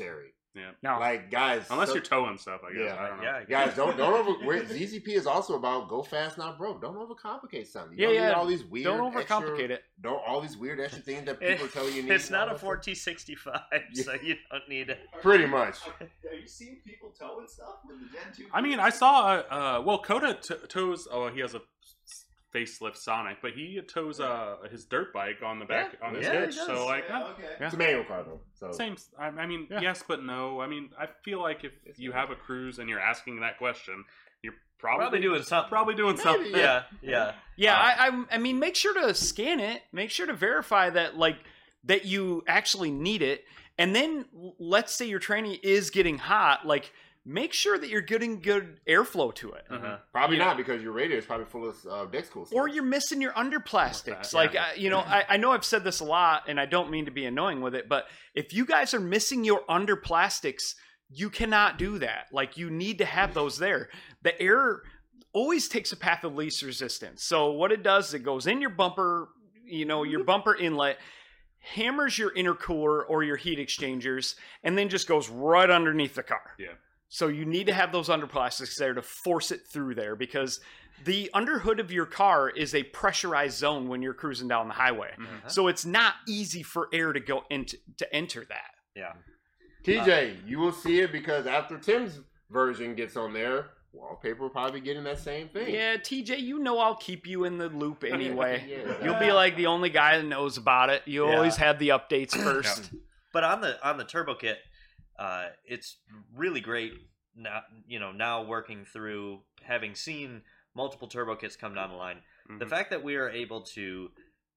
Yeah. No. Like guys, Unless so- you're towing stuff, I guess. Yeah. I don't know. Yeah, I guys, don't don't over. we're- Z Z P is also about go fast, not broke. Don't overcomplicate something. You Yeah, don't yeah. need all these weird. Don't extra- overcomplicate it. Don't all these weird extra things that people are telling you. Need It's and all not a that stuff. four T sixty-five, so you don't need it. Pretty much. Are you seeing people towing stuff with the Gen two? I mean, I saw. Uh, uh, well, Coda t- tows. Oh, he has a facelift Sonic, but he tows uh, his dirt bike on the back on his Yeah, he hitch. does. So like, Yeah, uh, okay. Yeah. It's a manual car though. So same. I, I mean, Yeah. yes, but no. I mean, I feel like if you have a cruise and you're asking that question, you're probably Probably doing something. probably doing something. Yeah, yeah. Yeah, Uh, I, I I mean, make sure to scan it. Make sure to verify that like that you actually need it, and then l- let's say your tranny is getting hot. Like, make sure that you're getting good airflow to it, Uh-huh. probably Yeah. not because your radiator is probably full of uh, Dexcool. or you're missing your underplastics. that, Like, yeah. I, you know, I, I know I've said this a lot, and I don't mean to be annoying with it, but if you guys are missing your underplastics, you cannot do that. Like, you need to have those there. The air always takes a path of least resistance. So what it does is it goes in your bumper, you know, your bumper inlet, hammers your intercooler or your heat exchangers, and then just goes right underneath the car. Yeah. So you need to have those underplastics there to force it through there, because the underhood of your car is a pressurized zone when you're cruising down the highway. Mhm. So it's not easy for air to go into to enter that. Yeah. T J, you will see it because after Tim's version gets on there, wallpaper will probably be getting that same thing. Yeah, T J, you know I'll keep you in the loop anyway. Yeah. You'll be like the only guy that knows about it. You Yeah. always have the updates first. But on the on the turbo kit, uh, it's really great. Now you know now working through having seen multiple turbo kits come down the line. The Mhm. fact that we are able to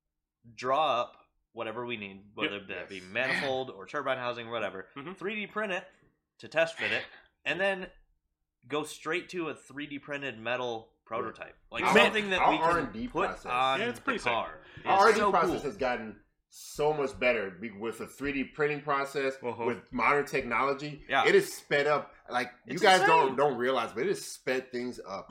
draw up whatever we need, whether Yep. that be Yes. manifold or turbine housing, whatever, Mhm. three D print it to test fit it, and then go straight to a three D printed metal prototype, like Our- something that our we can R and D put process. on Yeah, it's pretty the sick. car. Our It's R and D so process cool. has gotten so much better be- with a three D printing process Uh-huh. with modern technology. Yeah. It is sped up. Like you It's guys insane. don't don't realize, but it has sped things up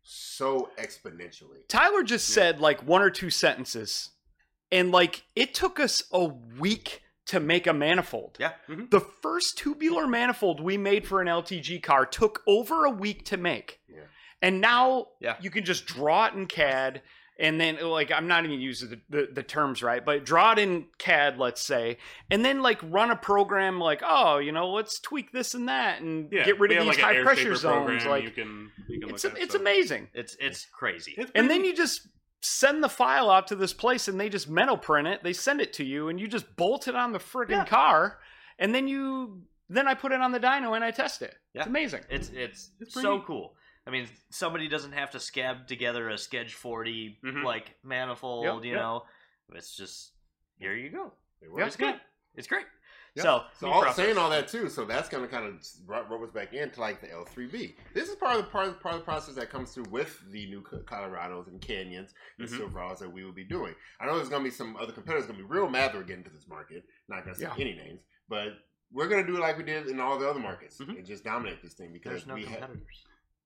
so exponentially. Tyler just said like one or two sentences, and like it took us a week to make a manifold. Yeah. Mhm. The first tubular manifold we made for an L T G car took over a week to make. Yeah. And now Yeah. you can just draw it in C A D, and then like I'm not even using the, the, the terms right, but draw it in C A D, let's say, and then like run a program like, oh, you know, let's tweak this and that and Yeah, get rid we of have, these like, an high air pressure shaper zones. program Like you can, you can it's look at, it's so. amazing. It's it's crazy. It's And then pretty- you just send the file out to this place and they just metal print it. They send it to you and you just bolt it on the friggin' Yeah. car. And then you, then I put it on the dyno and I test it. Yeah. It's amazing. It's it's, It's so pretty- cool. I mean, somebody doesn't have to scab together a Sketch forty Mhm. like manifold. Yep, you yep. know, it's just here you go. It Yeah, works. It's good. It's great. Yeah. So So Neat all, process. saying all that too, so that's going to kind of rub us back into like the L three B. This is part of the part of, part of the process that comes through with the new Co- Colorados and Canyons and Mhm. Silverados that we will be doing. I know there's going to be some other competitors going to be real mad that we're getting to this market. Not going to say Yeah. any names, but we're going to do it like we did in all the other markets Mhm. and just dominate this thing because there's no we have competitors.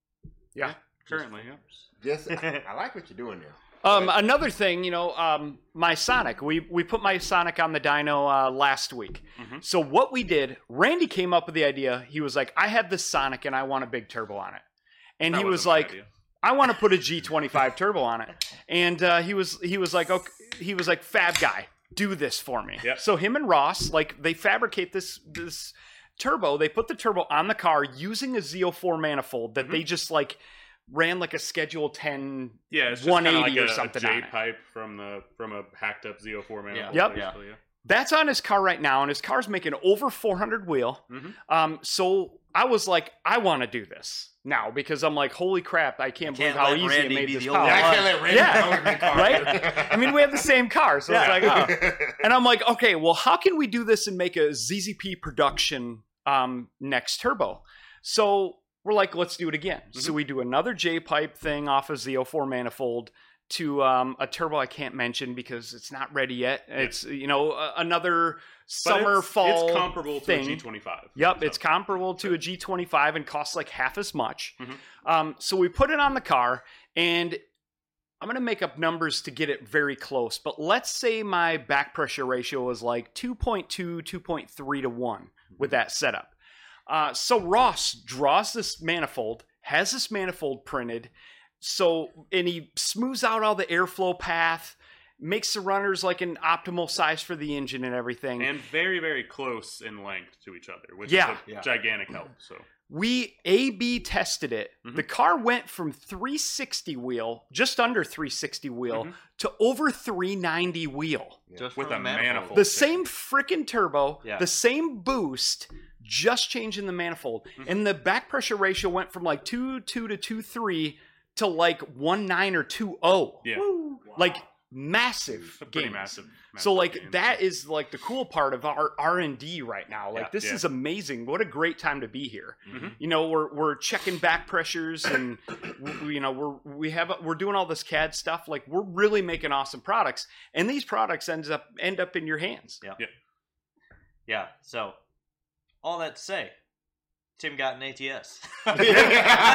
Yeah. currently, yeah. just. I, I like what you're doing there. Um, Right. another thing, you know, um, my Sonic, we, we put my Sonic on the dyno uh, last week. Mhm. So what we did, Randy came up with the idea. He was like, I have this Sonic and I want a big turbo on it. And That he was wasn't my like, idea. I want to put a G twenty-five turbo on it. And uh, he was he was like, okay, he was like, Fab guy, do this for me. Yep. So him and Ross, like, they fabricate this this turbo. They put the turbo on the car using a Z zero four manifold that Mhm. they just like ran like a Schedule ten. Yeah, it's just one kind of eighty like or a, something a on J it. pipe from the from a hacked up Z zero four manifold. Yep. basically, yeah. That's on his car right now, and his car's making over four hundred wheel. Mhm. Um, so I was like, I want to do this now because I'm like, holy crap, I can't, Can't believe how let easy Randy it made be this the car. only Yeah, I one. can't let Randy Yeah. color me car. Right? I mean, we have the same car, so it's like, oh. And I'm like, okay, well, how can we do this and make a Z Z P production um, next turbo? So we're like, let's do it again. So we do another J-pipe thing off of Z zero four manifold to um, a turbo I can't mention because it's not ready yet. It's, you know, a- another But summer, it's, fall It's comparable thing. to a G twenty-five. Yep, so. it's comparable to a G twenty-five and costs like half as much. Mhm. Um, so we put it on the car, and I'm going to make up numbers to get it very close. But let's say my back pressure ratio is like two point two, two point three to one with that setup. Uh, so Ross draws this manifold, has this manifold printed, so and he smooths out all the airflow path, makes the runners like an optimal size for the engine and everything. And very, very close in length to each other, which Yeah. is a Yeah. gigantic help. So We A B tested it. Mhm. The car went from three sixty wheel, just under three sixty wheel, Mhm. to over three ninety wheel. Just With from a manifold. The same freaking turbo, Yeah. the same boost, just changing the manifold. Mhm. And the back pressure ratio went from like two two to two three to like one nine or two oh. yeah, Wow. Like massive it's a pretty gains. massive. massive So like gain. that is like the cool part of our R and D right now. Like Yeah. this Yeah. is amazing. What a great time to be here. Mhm. You know, we're we're checking back pressures and we, you know we're we have we're doing all this C A D stuff. Like we're really making awesome products, and these products ends up end up in your hands. Yeah. So, all that to say, Tim got an A T S. I was saying,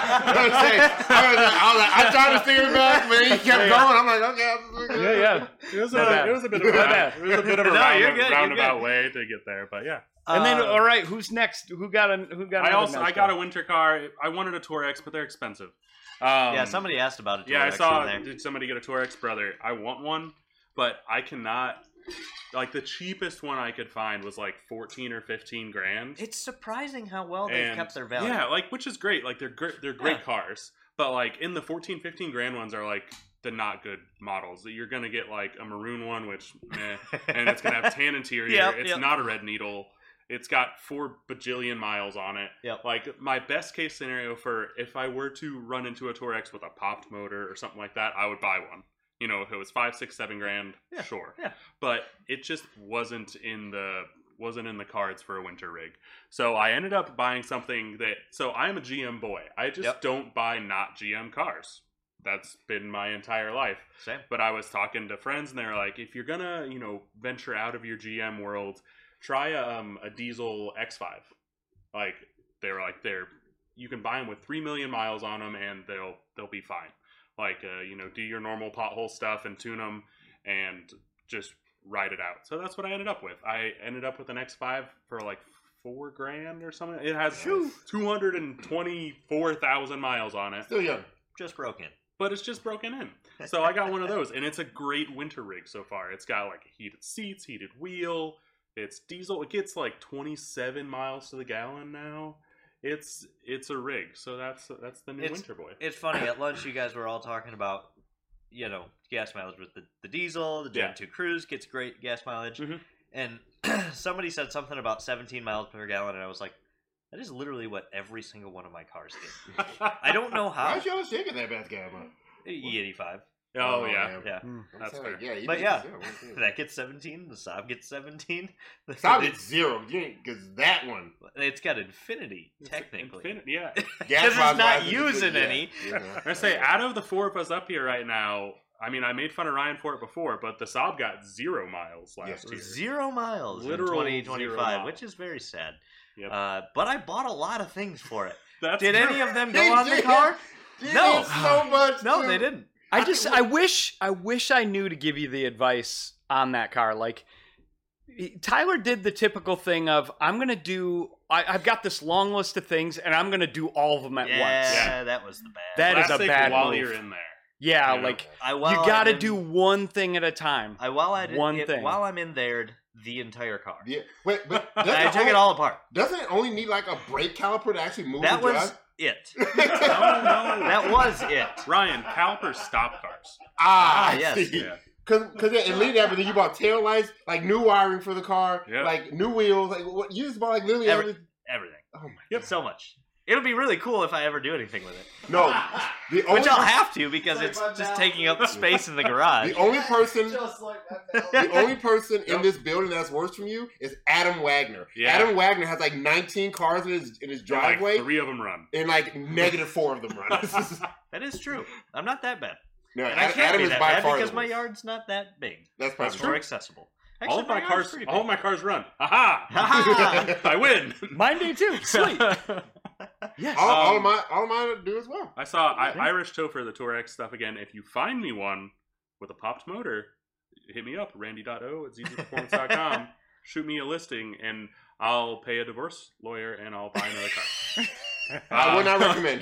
I was like, I was like, I tried to steer it back, but he kept Yeah, yeah. going. I'm like, okay. I'm Yeah, yeah. It was, Not a, bad. it was a bit of a, Not round, it was a bit of a No, round, you're good, you're roundabout good. way to get there, but yeah. And then, Uh, all right, who's next? Who got a who got? I another also nice I got car? a winter car. I wanted a Tourex, but they're expensive. Um, yeah, somebody asked about it. Yeah, I Tourex saw. in there. Did somebody get a Tourex, brother? I want one, but I cannot. Like the cheapest one I could find was like fourteen or fifteen grand. It's surprising how well they've And- kept their value. Yeah, like which is great. Like they're great. They're great Yeah. cars, but like in the fourteen, fifteen grand ones are like the not good models. That you're gonna get like a maroon one, which meh, and it's gonna have tan interior. Yep, it's yep. not a red needle. It's got four bajillion miles on it. Yep. Like my best case scenario for if I were to run into a Tourex with a popped motor or something like that, I would buy one. You know, if it was five, six, seven grand, Yeah, sure. yeah. But it just wasn't in the wasn't in the cards for a winter rig. So I ended up buying something that. So I'm a G M boy. I just Yep. don't buy not G M cars. That's been my entire life. Same. But I was talking to friends, and they're like, if you're gonna, you know, venture out of your G M world, try a, um, a diesel X five. Like they're like they're you can buy them with three million miles on them, and they'll they'll be fine. Like uh, you know, do your normal pothole stuff and tune them, and just ride it out. So that's what I ended up with. I ended up with an X five for like four grand or something. It has Nice. two hundred and twenty-four thousand miles on it. Still young. Just broken. But it's just broken in. So I got one of those, and it's a great winter rig so far. It's got like heated seats, heated wheel. It's diesel. It gets like twenty-seven miles to the gallon now. It's it's a rig. So that's that's the new It's- winter boy. It's funny, at lunch you guys were all talking about, you know, gas mileage with the, the diesel, the Gen Yeah. two Cruise gets great gas mileage. Mhm. And somebody said something about seventeen miles per gallon, and I was like, that is literally what every single one of my cars did. I don't know how. Why's y'all shaking that best guy, man? E eighty-five. Oh, Oh, yeah. man. Yeah. I'm That's saying, fair. Yeah, you But did yeah, zero, one thing. that gets seventeen. The Saab gets seventeen. Stop at zero, because that one. It's got infinity, It's technically. Infinite, yeah. Because it's miles not wise is a using good- any. yeah, you know. I say, out of the four of us up here right now, I mean, I made fun of Ryan for it before, but the Saab got zero miles last Yeah. year. Zero miles Literal in twenty zero twenty-five, miles. which is very sad. Yep. Uh, but I bought a lot of things for it. That's Did true. any of them He go on the did. car? He No. did so much. No, too. they didn't. I just I wish I wish I knew to give you the advice on that car. Like Tyler did the typical thing of I'm gonna do I, I've got this long list of things and I'm gonna do all of them at Yeah, once. Yeah. that was the bad. That is a Classic bad while move. you're in there. Yeah, You know? like I, while you I'm got to in- do one thing at a time. I while I did one it, thing. while I'm in there, the entire car. Yeah. Wait, but doesn't I it took only, it all apart. Doesn't it only need like a brake caliper to actually move That the was drive? it. No, no. That was it. Ryan, calipers stop cars. Ah, Ah, yes. see. Yeah. Cause, cause it lead that, but then you bought tail lights, like new wiring for the car, Yep. like new wheels, like what you just bought like literally Every- everything. Everything. Oh my Yep. So much. It'll be really cool if I ever do anything with it. no, the only Which I'll have to because It's like it's my just now. taking up space in the garage. the only person Just like that. the only person in Yep. this building that's worse from you is Adam Wagner. Yeah. Adam Wagner has like nineteen cars in his in his And, like, driveway, three of them run. and like negative four of them run. That is true. I'm not that bad. no, And I Adam, can't Adam be is that by bad far because the my worst. yard's not that big. That's probably It's more true. accessible. all Actually, of my yard's cars, pretty all of big. my cars run. Aha! Ha I win. Mine do too. Sweet. Yes. All, all of Um, my all of mine do as well. I saw I, Irish Topher, the Tourex stuff again. If you find me one with a popped motor, hit me up, randy dot o at z z performance dot com. Shoot me a listing, and I'll pay a divorce lawyer and I'll buy another car. I would not recommend.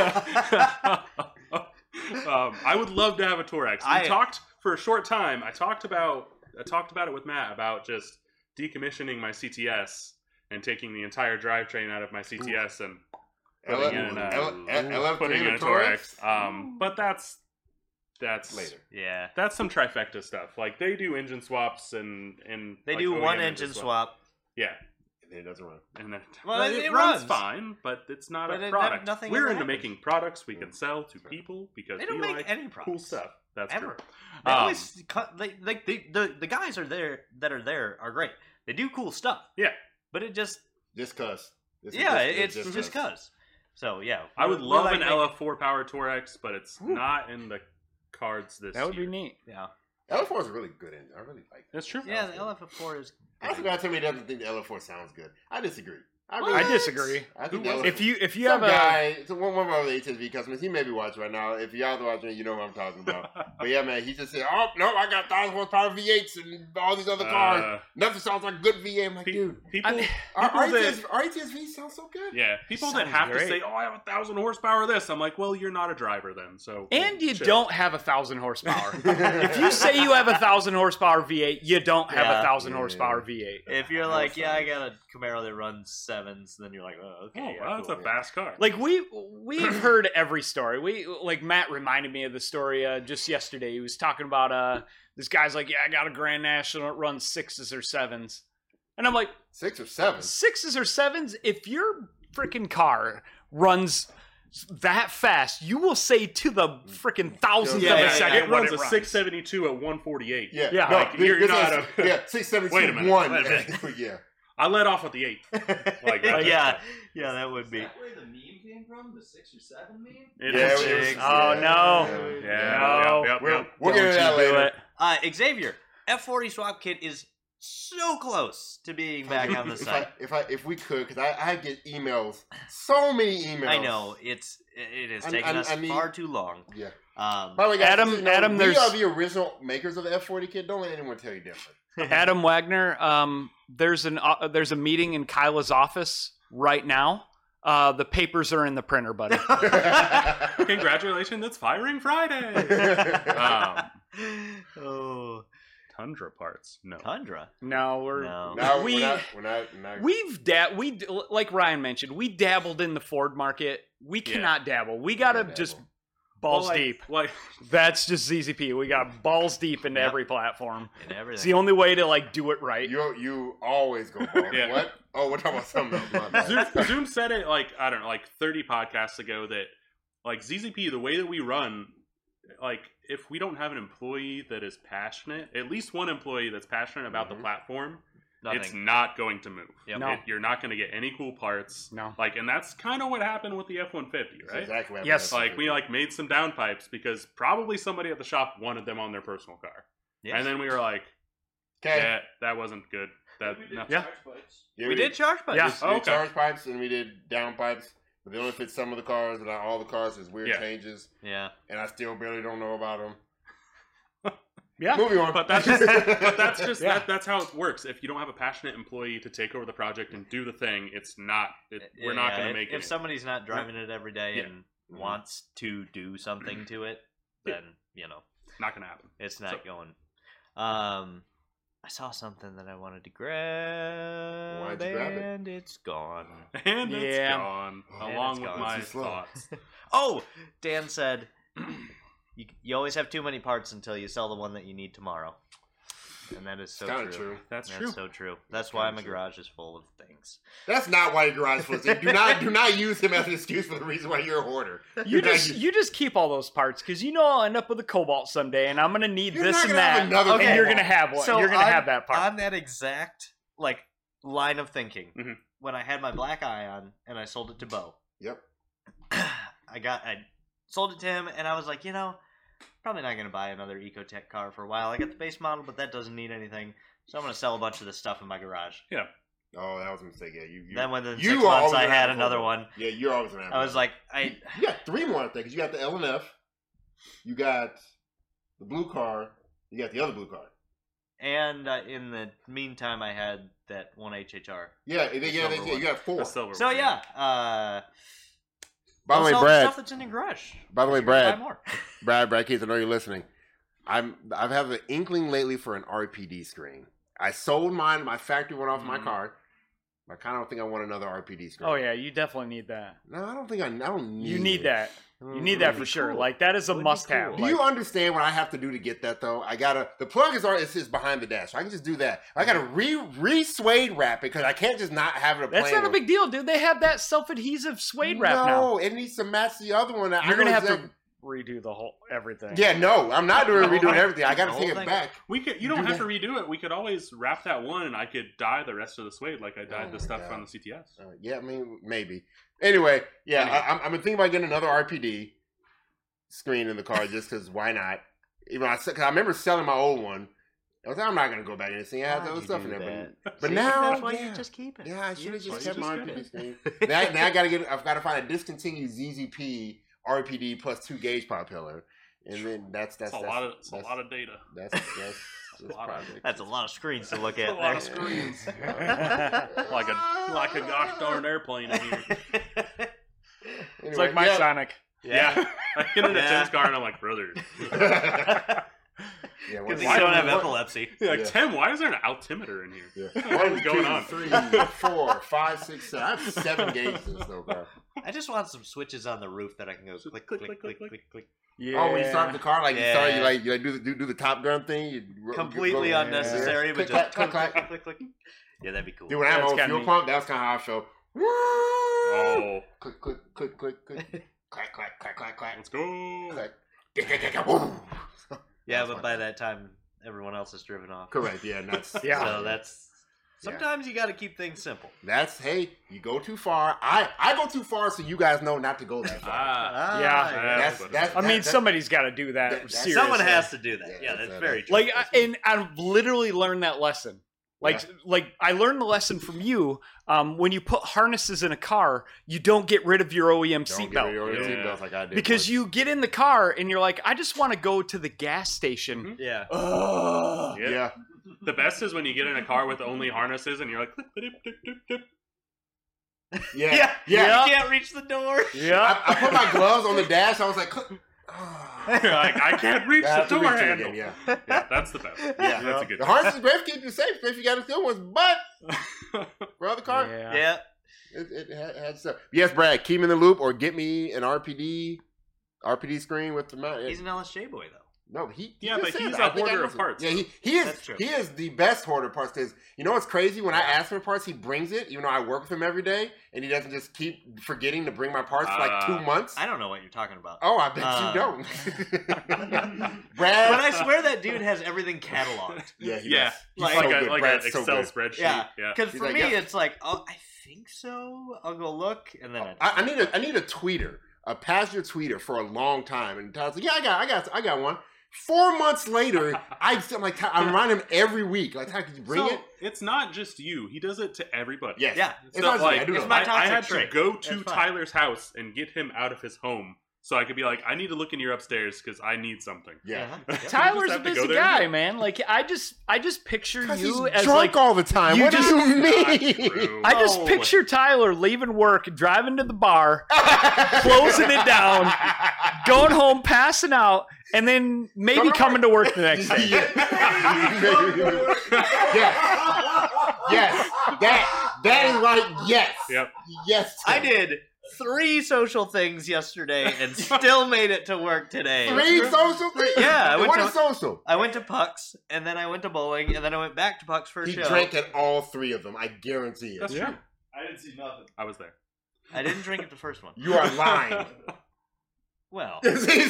um, I would love to have a Tourex. We I- talked for a short time. I talked about I talked about it with Matt about just decommissioning my C T S and taking the entire drivetrain out of my C T S and putting in a, L- L- L- putting in a Tourex? Tourex. Um, but that's that's Later. Yeah. That's some trifecta stuff. Like they do engine swaps and and They like, do O E M one engine swap. Yeah. And it doesn't run. And then, Well, well, it- it, it runs, runs. fine, but it's not But a it- product. nothing We're ever into happens. making products we can sell to people because They don't we make like any products. cool stuff. That's Ever. true. They Um, always cut. They, they, they, the the guys are there that are there are great. They do cool stuff. Yeah. But it just Just cuz. This is yeah, just- it's just just cause. So yeah, I would we're love like an making- L F four powered Tourex, but it's Whew. not in the cards this That would be year. neat. Yeah, L F four is a really good engine. I really like it. That's true. yeah. The L F four is. I forgot to tell me he doesn't think the L F four sounds good. I disagree. I, What? really I disagree. I think Who the L F four If you if you Some have a guy, so one, one of our H S V customers, he may be watching right now. If y'all are watching, you know what I'm talking about. But yeah, man, he just said, "Oh no, I got thousand horsepower V eights and all these other cars. Uh, Nothing sounds like good V eight." I'm like, pe- dude, people, I mean, our, people our, that- H S, our H S V sounds so good. yeah, people that Sounds have to great. say, "Oh, I have a thousand horsepower." This, I'm like, well, you're not a driver then. So and you chill. don't have a thousand horsepower. If you say you have a thousand horsepower V eight, you don't have Yeah. a thousand Yeah. horsepower V eight. If you're like, yeah, I got a Camaro that runs sevens, then you're like, oh, okay, Oh, yeah, well, that's cool. a fast car. Like we we've heard every story. We like Matt reminded me of the story uh, just yesterday. He was talking about uh this guy's like, yeah, I got a Grand National that runs sixes or sevens, and I'm like, Six or seven. sixes or sevens. If your freaking car runs that fast, you will say to the freaking thousandth Yeah, of yeah, a yeah, second it what runs it a six seventy-two at one forty-eight. Yeah, Yeah. No, Like, this- you're this not is- a- yeah six seventy Wait a two minute, one. wait a minute. Yeah. I let off at the eight. Like, yeah, that. yeah, yeah, that would Is be. that where the meme came from? The six or seven meme? It Yeah, is it was- six. Oh, no. Yeah, No. yep, yep, We'll, yep. we'll get into that Don't you do later. it. Uh, Xavier, F forty swap kit is so close to being back on the if site. I, if I if we could, because I, I get emails, so many emails. I know it's it is I- taking I- us I need- far too long. Yeah. Um, By the way, guys, Adam- just so you know, Adam, we there's- are the original makers of the F forty kit. Don't let anyone tell you different. Adam Wagner, um, there's an uh, there's a meeting in Kyla's office right now. Uh, the papers are in the printer, buddy. Congratulations, it's Firing Friday. um, oh, Tundra parts. No. Tundra. No, we're No. No, we we're not. We're not, we're not we've da- we d- like Ryan mentioned, we dabbled in the Ford market. We Yeah. cannot dabble. We gotta Can't just dabble. balls Well, like- deep. Like, That's just Z Z P. We got balls deep into Yep. every platform. And It's everything. the only way to like do it right. You you always go balls. Yeah. What? Oh, we're talking about something else. My bad. Zoom, Zoom said it like, I don't know, like thirty podcasts ago that, like, Z Z P, the way that we run, like, if we don't have an employee that is passionate, at least one employee that's passionate about Mhm. the platform, Nothing. it's not going to move. Yep. No. It- you're not going to get any cool parts. No. Like, and that's kind of what happened with the F one fifty, That's right? exactly what Yes. happened. Like, we, like, made some downpipes because probably somebody at the shop wanted them on their personal car. Yes. And then we were like, Okay. yeah, that wasn't good. That, we did no. Yeah. charge pipes. Yeah, we did charge pipes. Yeah. We did Oh, okay. charge pipes and we did down pipes, but they only fit some of the cars, but not all the cars. There's weird Yeah. changes, Yeah. and I still barely don't know about them. Yeah. Moving on. But that's just, but that's just Yeah. that, that's how it works. If you don't have a passionate employee to take over the project and do the thing, it's not. It, we're not Yeah, going to if- make If it. somebody's not driving it every day Yeah. and Mhm. wants to do something to it, Yeah. then you know Not going to happen. it's not So- going. Um, I saw something that I wanted to grab, Why'd you grab it? and it's gone. And it's Yeah. gone And along it's with gone. my It's too slow. thoughts. Oh, Dan said, you, "You always have too many parts until you sell the one that you need tomorrow," and that is so Kinda true. true. That's That's true. so true. That's That's why kinda my true. garage is full of things. That's not why your garage was. Do not do not use him as an excuse for the reason why you're a hoarder. You Do not just use- you just keep all those parts because you know I'll end up with a Cobalt someday, and I'm gonna need You're this not and gonna have that. another and you're Cobalt. gonna have one. So you're gonna on- have that part. On that exact like line of thinking, Mhm. when I had my black eye on and I sold it to Bo, Yep. I got I sold it to him and I was like, you know, probably not gonna buy another Ecotech car for a while. I got the base model, but that doesn't need anything, so I'm gonna sell a bunch of this stuff in my garage. Oh, that was a mistake. Yeah, you. you Then within you six are months, always I gonna had have a another Cobalt. one. Yeah, you're always gonna have. I was another like, I You got three more, I think. 'Cause you got the L and F, you got the blue car, you got the other blue car. and uh, in the meantime, I had that one H H R. Yeah, they, yeah, they, silver yeah, one. you got four. The silver So one, yeah. Uh, By the go way, sell the Brad. stuff that's in your garage. By the way, You're gonna Brad. buy more. Brad, Brad Keith, I know you're listening. I'm I've had an inkling lately for an R P D screen. I sold mine. My factory went off my Mhm. card. I kind of don't think I want another R P D screen. Oh yeah, you definitely need that. No, I don't think I. I don't need. You need it. that. Mm, You need it that would for be sure. cool. Like that is a Would be must-have. cool. Do Like, you understand what I have to do to get that though? I gotta. The plug is already is behind the dash. So I can just do that. I gotta re re suede wrap it because I can't just not have it. that's not a big deal, dude. They have that self-adhesive suede wrap now. No, it needs to match the other one. I You're know gonna have exactly- to redo the whole everything. Yeah, no, I'm not doing redoing everything. I gotta The take whole it thing. back. We could. You Do don't have that. to redo it. We could always wrap that one, and I could dye the rest of the suede like I dyed Oh the my stuff God. on the C T S. Uh, yeah, I mean, maybe. Anyway, yeah, Anyway. I, I'm, I'm thinking about getting another R P D screen in the car just because why not? Even I, cause I remember selling my old one. I was like, I'm not gonna go back in this thing. I had Why'd other you stuff do in there, that? but, but See, now, that's why yeah, you just keep it. yeah, I should have You just just kept my keep R P D it. screen. now, now I gotta get. I've got to find a discontinued Z Z P R P D plus two gauge pop pillar, and then that's that's It's a that's, lot of. It's a that's, lot of data. That's that's, that's, a lot of- project. That's a lot of screens to look at. A lot of there. screens. Like a like a gosh darn airplane in here. It's Anyway, like my yeah. Sonic. Yeah. I get into Yeah. Tim's car and I'm like, brother. Yeah, Because one- you Why- don't have what- epilepsy. Like, Yeah. Tim, why is there an altimeter in here? Yeah. What One, is going two, on? three, four, five, six, seven. I have seven gauges in this little car. I just want some switches on the roof that I can go click, click, click, click, click, click. Yeah. Oh, when you start the car, like you Yeah. start, you like you like do the do, do the Top Gun thing. You ro- Completely go- unnecessary, yeah. but Click, just clack, clack, click, clack. click, click, click. Yeah, that'd be cool. Dude, when I had That's my own gotta fuel be- pump, that's kind of how I felt. Oh, Click, click, click, click, click, clack, clack, clack, clack, clack, let's go. clack. Click, click, click, click, woo. Yeah, That's but fun. by that time, everyone else has driven off. Correct. Yeah, and that's Yeah. So that's sometimes you got to keep things simple. that's hey, you go too far. I I go too far, so you guys know not to go that far. Ah, Yeah. that's that's- that's. I mean, that- somebody's got to do that. that- that's- seriously. Someone has to do that. Yeah, Yeah, that's- that's that- very true. Like, I, and I've literally learned that lesson. Like, Yeah. like I learned the lesson from you. Um, when you put harnesses in a car, you don't get rid of your O E M Don't get rid of seatbelt your Yeah. seatbelts like I did. because once. you get in the car and you're like, I just want to go to the gas station. Yeah. Ugh. Yeah. Yeah. The best is when you get in a car with only harnesses and you're like, clip, clip, clip, clip, clip. Yeah. Yeah. Yeah. You can't reach the door. Yeah. I, I put my gloves on the dash. I was like, click. You're like, I can't reach I the have to door reach it handle. again, yeah. Yeah, that's the best. Yeah. That's a good The harness is great to keep you safe, especially if you got the good ones. But for other cars, Yeah. Yeah. it, it had, had stuff. Yes, Brad, keep me in the loop or get me an R P D, R P D screen with the mount. He's an L S J boy though. No, he. he Yeah, just but said he's that. a I think I hoarder know of some- parts, Yeah, though. he, he is. That's true. He is the best hoarder of parts. Because you know what's crazy? When I ask for parts, he brings it. Even though I work with him every day, and he doesn't just keep forgetting to bring my parts for like Uh, two months. I don't know what you're talking about. Oh, I bet Uh, you don't. But Brad. I swear that dude has everything cataloged. Yeah, he Yeah, does. He's Like- so like a good. like Brad's an so Excel good. spreadsheet. Yeah. yeah. Because He's for like, me, yeah. it's like, oh, I think so. I'll go look, and then I, I, I need a I need a tweeter, a passenger tweeter for a long time. And Todd's like, yeah, I got, I got, I got one. Four months later, I still I'm like, I'm reminding him every week. Like, Todd, could you bring so, it? it's not just you. He does it to everybody. Yes. Yeah. It's So, not just me. like, I do it's know. my I, I toxic had trait. to go to That's fine. Tyler's house and get him out of his home so I could be like, I need to look in your upstairs because I need something. Yeah. Uh-huh. You Tyler's just a have to go busy there and do guy, it. man. Like I just, I just picture Because you he's as drunk like, all the time. you What just- do you Not mean? true. I just Oh. picture Tyler leaving work, driving to the bar, closing it down, going home, passing out, and then maybe Coming to coming to work the next day. yes. Yes. That that is like yes. Yep. Yes. I did three social things yesterday and still made it to work today. Three social things? Yeah, I And went what to- is social? I went to Puck's, and then I went to bowling, and then I went back to Puck's for a He show. drank at all three of them. I guarantee it. That's Yeah. true. I didn't see nothing. I was there. I didn't drink at the first one. You are lying. Well,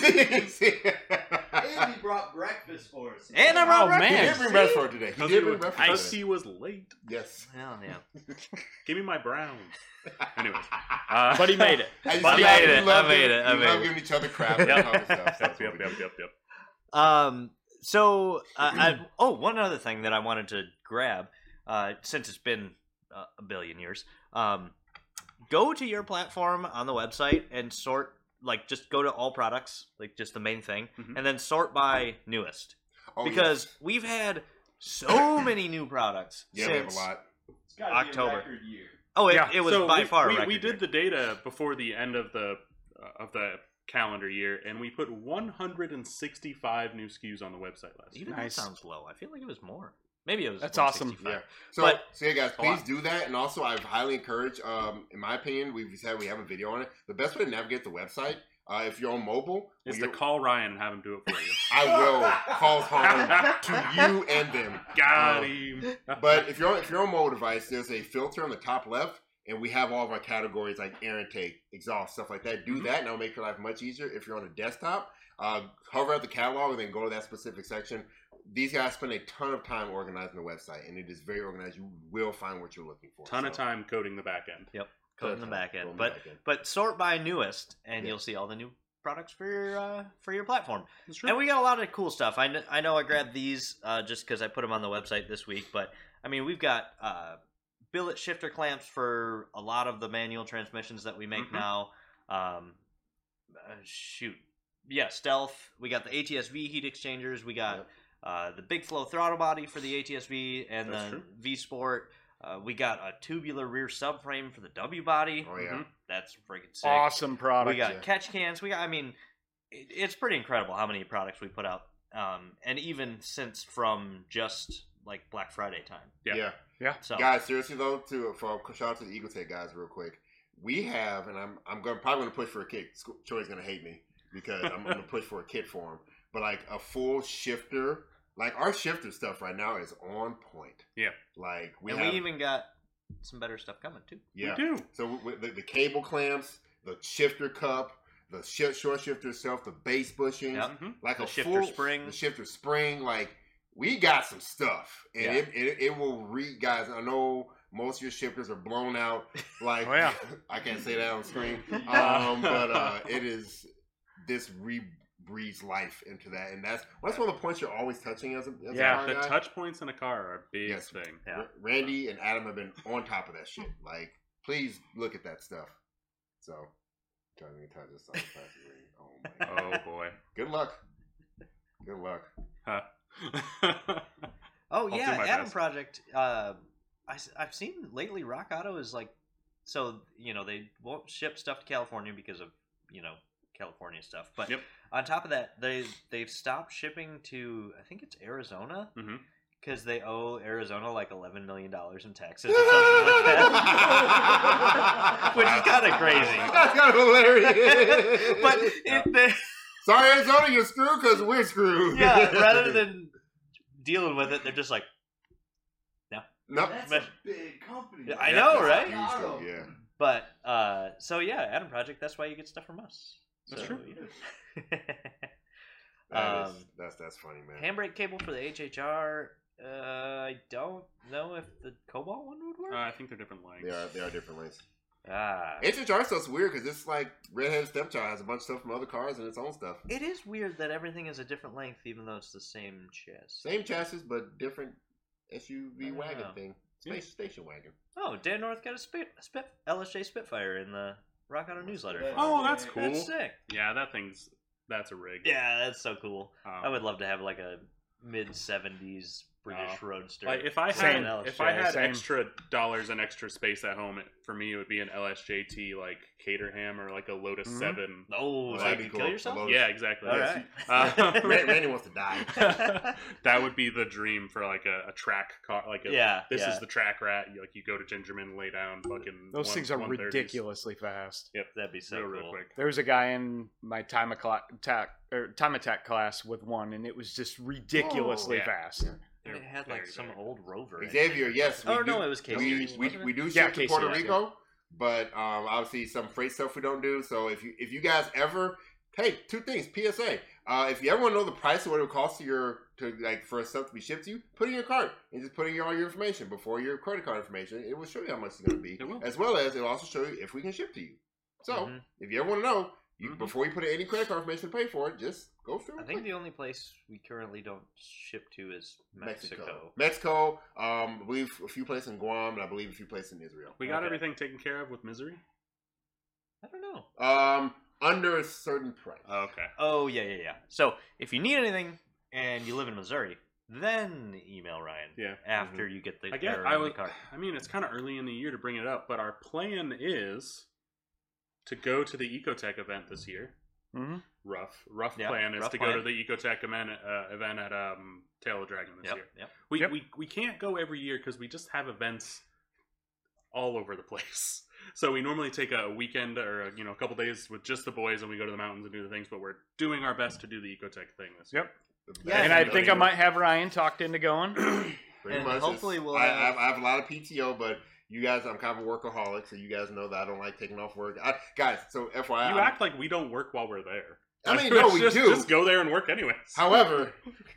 And he brought breakfast for us. and I brought Oh, breakfast. He man. did bring breakfast for today. He Because did he, bring was- breakfast because today. he was late. Yes. Hell yeah. Give me my browns. Anyways. Uh, But he made it. I I made it, I made giving, it, I we made love it. giving each other crap. and Yep. all this stuff. Yep, That's yep, what we yep, do. yep, yep. Um. So, uh, I, oh, one other thing that I wanted to grab, uh, since it's been uh, a billion years, um, go to your platform on the website and sort, like, just go to all products, like just the main thing, Mhm. and then sort by newest. Oh, Because yes. we've had so many new products Yeah, we have a since lot. It's gotta October. Be a record year. Oh, it, Yeah. it was so by we, far we, a record we year. did the data before the end of the uh, of the calendar year, and we put one hundred sixty-five new S K Us on the website last year. Even Nice. that sounds low. I feel like it was more. Maybe it was. That's awesome. one sixty-five. Yeah. So, But- so yeah, guys, a please lot. do that. And also, I highly encourage, um, in my opinion, we've said we have a video on it. The best way to navigate the website, uh, if you're on mobile, Is when to you're- call Ryan and have him do it for you. I will cause harm to you and them. Got Um, him. But if you're on, if you're on a mobile device, there's a filter on the top left, and we have all of our categories like air intake, exhaust, stuff like that. Do Mhm. that, and it'll make your life much easier. If you're on a desktop, uh, hover at the catalog and then go to that specific section. These guys spend a ton of time organizing the website, and it is very organized. You will find what you're looking for. Ton of So, time coding the back end. Yep. ton Code of in the time back end, coding the but back end. but sort by newest, and Yeah. you'll see all the new products for your uh, for your platform. That's true. And we got a lot of cool stuff. I, kn- I know I grabbed these uh, just because I put them on the website this week, but I mean we've got uh, billet shifter clamps for a lot of the manual transmissions that we make Mhm. now. Um, uh, shoot, yeah, stealth. We got the A T S V heat exchangers. We got Yep. uh, the big flow throttle body for the A T S V and That's the true. V Sport. Uh, we got a tubular rear subframe for the W body. Oh, yeah. Mhm. That's freaking sick. Awesome product. We got yeah. catch cans. We got. I mean, it, it's pretty incredible how many products we put out. Um, and even since from just like Black Friday time. Yeah. yeah. So Guys, seriously though, to for shout out to the Eagle Tech guys, real quick. We have, and I'm I'm going probably gonna push for a kit. Troy's gonna hate me because I'm gonna push for a kit for him. But like a full shifter, like our shifter stuff right now is on point. Yeah. Like we and have, we even got some better stuff coming too. yeah. We do. So with the, the cable clamps, the shifter cup, the sh- short shifter itself, the base bushings, Yep. Mhm. like The a shifter full, spring. the shifter spring, like we got some stuff, and Yeah. it, it it will re guys. I know most of your shifters are blown out. Like Oh, yeah. I can't say that on screen, um, but uh, it is this re breathes life into that, and that's that's one of the points you're always touching as a as Yeah, a car The guy. touch points in a car are a big Yes. thing. Yeah. R- Randy and Adam have been on top of that shit. Like, please look at that stuff. So, trying to touch this on the plastic ring. Oh my god. Oh boy. Good luck. Good luck. Huh. Oh do yeah, my Adam best. Project. Uh, I, have seen lately Rock Auto is like, so you know they won't ship stuff to California because of you know California stuff. But Yep. on top of that, they they've stopped shipping to I think it's Arizona Mhm. because they owe Arizona like eleven million dollars in taxes or something like that, which is kind of crazy. That's kind of hilarious. But it, they, Sorry, Arizona, you're screwed because we're screwed. yeah, rather than dealing with it, they're just like, Nope. That's a big company. Yeah, I Yeah, know, that's right? huge stuff, yeah. But uh, so yeah, Adam Project. That's why you get stuff from us. That's So, true. yeah. That is, Um, that's that's funny, man. Handbrake cable for the H H R. Uh, I don't know if the Cobalt one would work. Uh, I think they're different lengths. They are they are different lengths. ah, H H R stuff's weird because it's like Redheaded Stepchild has a bunch of stuff from other cars and its own stuff. it is weird that everything is a different length, even though it's the same chassis. Same chassis, but different S U V I wagon know. thing. Yeah. Station, station wagon. Oh, Dan North got a spit, spit L S J Spitfire in the Rock Auto newsletter. Oh, that's cool. That's sick. Yeah, that thing's that's a rig. Yeah, that's so cool. Um, I would love to have like a mid seventies British Oh. Roadster. Like if I Same. had L S J. if I had Same. extra dollars and extra space at home, it, for me it would be an L S J T like Caterham or like a Lotus Mhm. Seven. Oh, so that'd you be can cool. kill The yourself? Lotus. Yeah, exactly. All Yes. right. Uh, Randy, Randy wants to die. That would be the dream for like a, a track car. Like a, Yeah, this yeah. is the track rat. You, like you go to Gingerman, lay down, fucking. Those one- things are one thirties. ridiculously fast. That'd be so real, cool. real quick. There was a guy in my time attack or time attack class with one, and it was just ridiculously Oh, yeah. fast. Yeah. And it had like Very, some very old Rover. in it. Xavier, yes. We Oh, do, no, it was K we, Series, we, wasn't we it? do Yeah, ship to K Puerto Series, Rico, but um, obviously some freight stuff we don't do. So if you if you guys ever, hey, two things. P S A. Uh, if you ever want to know the price of what it would cost to your to like for stuff to be shipped to you, put it in your cart and just put in your, all your information before your credit card information. It will show you how much it's going to be, It will. as well as it will also show you if we can ship to you. So Mhm. if you ever want to know, you Mhm. before you put in any credit card information to pay for it, just go through. I think the only place we currently don't ship to is Mexico. Mexico. Um, I believe a few places in Guam, and I believe a few places in Israel. We got Okay. everything taken care of with Misery. I don't know. Um, under a certain price. Oh, okay. Oh yeah, yeah, yeah. So if you need anything and you live in Missouri, then email Ryan. Yeah. After you get the I guess error I in was. the cart. I mean, it's kind of early in the year to bring it up, but our plan is to go to the Ecotech event this year. Mm-hmm. Rough, rough Yeah, plan is rough to plan. go to the Ecotech event, uh, event at um, Tail of Dragon this Yep, year. yep. We, Yep. we we can't go every year because we just have events all over the place. So we normally take a weekend or you know a couple days with just the boys, and we go to the mountains and do the things. But we're doing our best to do the Ecotech thing this year. Yep. The Yeah, best And I thing think to I do. might have Ryan talked into going. Pretty And much. hopefully It's- we'll I, have- I, have, I have a lot of P T O, but you guys, I'm kind of a workaholic, so you guys know that I don't like taking off work. I, guys, so F Y I, You I'm- act like we don't work while we're there. I mean, no, we just, do. Just go there and work anyways. However,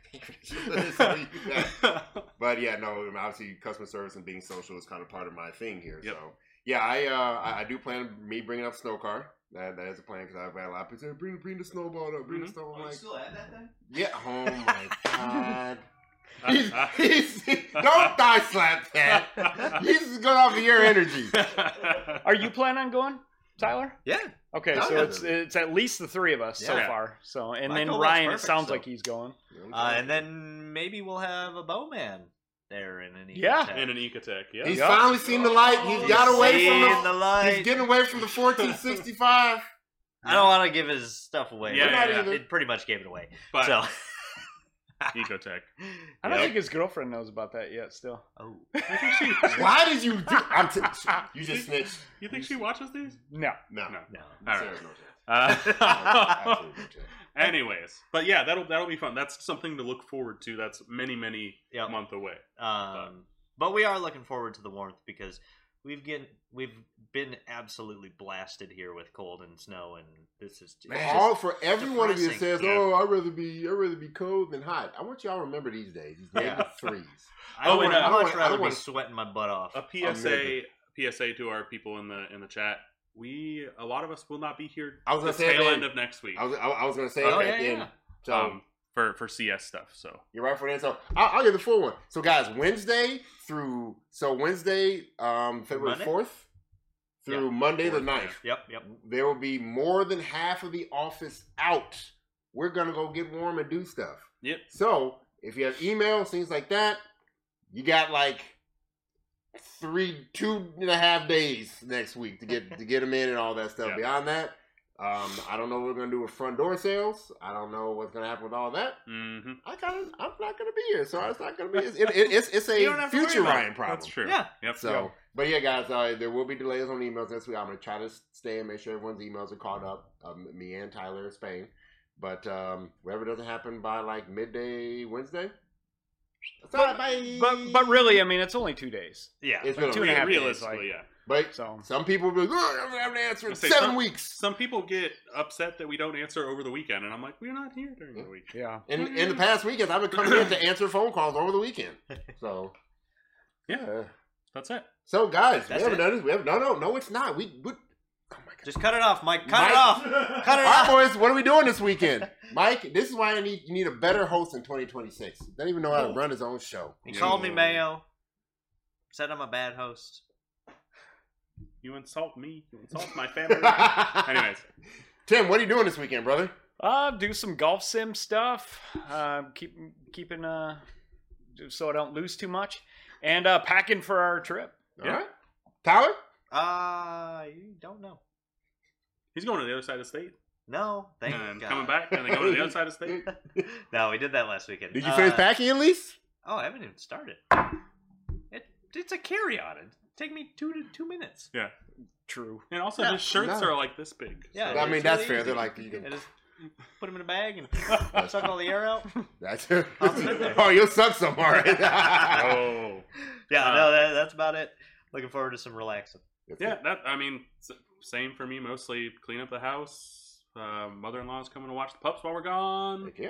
so you guys- but yeah, no, I mean, obviously customer service and being social is kind of part of my thing here. Yep. So yeah, I uh, I, I do plan me bringing up snow car. That that is a plan because I've had a lot of people say bring bring the snowball up, bring Mhm. the snowball. Oh, you Like, still at that thing? yeah, oh my god. He's, he's, don't die slap that. He's just going off of your energy. Are you planning on going, Tyler? Yeah. Okay, Oh, so yeah. it's it's at least the three of us so Yeah. far. So and Michael then looks Ryan, it perfect, sounds so- like he's going. Uh, and then maybe we'll have a bowman there in an Yeah. Ecotech. In an Ecotech, yeah. He's Yup. finally seen the light. He's got away Seen from the the. light. He's getting away from the fourteen sixty-five. I don't want to give his stuff away. Yeah, but yeah, yeah. It pretty much gave it away. But so. Ecotech. I don't Yep. think his girlfriend knows about that yet. Still, Oh. Why did you do? I'm t- you just snitched. You think she watches these? no. No, No. No. All Sarah's right. no chance. Uh, Absolutely no chance. anyways, but yeah, that'll that'll be fun. That's something to look forward to. That's many many Yep. month away. Um, but we are looking forward to the warmth because we've get we've been absolutely blasted here with cold and snow, and this is just, Man, all for every one of you that depressing. says, Yeah. "Oh, I'd rather be, I'd rather be cold than hot." I want y'all to remember these days, these Yeah. negative threes. I Oh, would and, uh, much I don't- I rather don't be wanna- sweating my butt off. A P S A Amazing. P S A to our people in the in the chat. We a lot of us will not be here. I was the gonna say tail that- end of next week. I was, I, I was going to say Oh, that yeah, at the end. yeah. So um, for for C S stuff. So you're right for that. So I'll, I'll give the full one. So guys, Wednesday through so Wednesday, um, February Monday? fourth through Yeah. Monday the Fourth, ninth. Yep, yep. There will be more than half of the office out. We're gonna go get warm and do stuff. yep. So if you have emails, things like that, you got like three, two and a half days next week to get to get them in and all that stuff. Yeah. Beyond that, um, I don't know what we're gonna do with front door sales. I don't know what's gonna happen with all that. Mm-hmm. I kind of, I'm not gonna be here, so it's not gonna be. It's, it, it, it's, it's You a don't have to worry future about it. Ryan problem. That's true. Yeah. Yep. So, but yeah, guys, uh, there will be delays on emails this week. I'm gonna try to stay and make sure everyone's emails are caught up. Um, me and Tyler in Spain, but um, whatever doesn't happen by like midday Wednesday, that's all right, bye. But but really, I mean, it's only two days. Yeah. it's been two a and a real- half days, realistically, like- yeah. But So some people will be like, oh, I'm gonna have an answer in I'll say seven some- weeks. Some people get upset that we don't answer over the weekend, and I'm like, we're not here during the week. yeah, In in the past weekends, I've been coming in to answer phone calls over the weekend. So Yeah. uh, That's it. so guys, That's we haven't it? done this. We have no, no, no. It's not. We, we oh my god. Just cut it off, Mike. Cut Mike- it off. Cut it All right, off. boys, what are we doing this weekend? Mike, this is why I need you need a better host in twenty twenty-six. He doesn't even know how to run his own show. He Yeah. called me Mayo. Said I'm a bad host. You insult me. You insult my family. Anyways, Tim, what are you doing this weekend, brother? uh, do some golf sim stuff. Uh, keep keeping uh, so I don't lose too much, and uh, packing for our trip. All Yeah. right. Tyler? Uh, you don't know. he's going to the other side of the state No, thank and God. coming back, and then going to the other side of the state. No, we did that last weekend. Did you finish Uh, packing at least? Oh, I haven't even started. It, it's a carry-on. It take me two to two minutes. Yeah. True. And also, Yeah. his shirts No. are like this big. Yeah, so- I mean, it's that's really fair. easy. They're like, you can- I just put them in a bag and suck all the air out. That's I'll sit there. Oh, you'll suck some, all right. oh. Yeah, Uh, no, that, that's about it. Looking forward to some relaxing. Yeah, that I mean, s- same for me. Mostly clean up the house. Uh, mother-in-law's coming to watch the pups while we're gone, Heck yeah.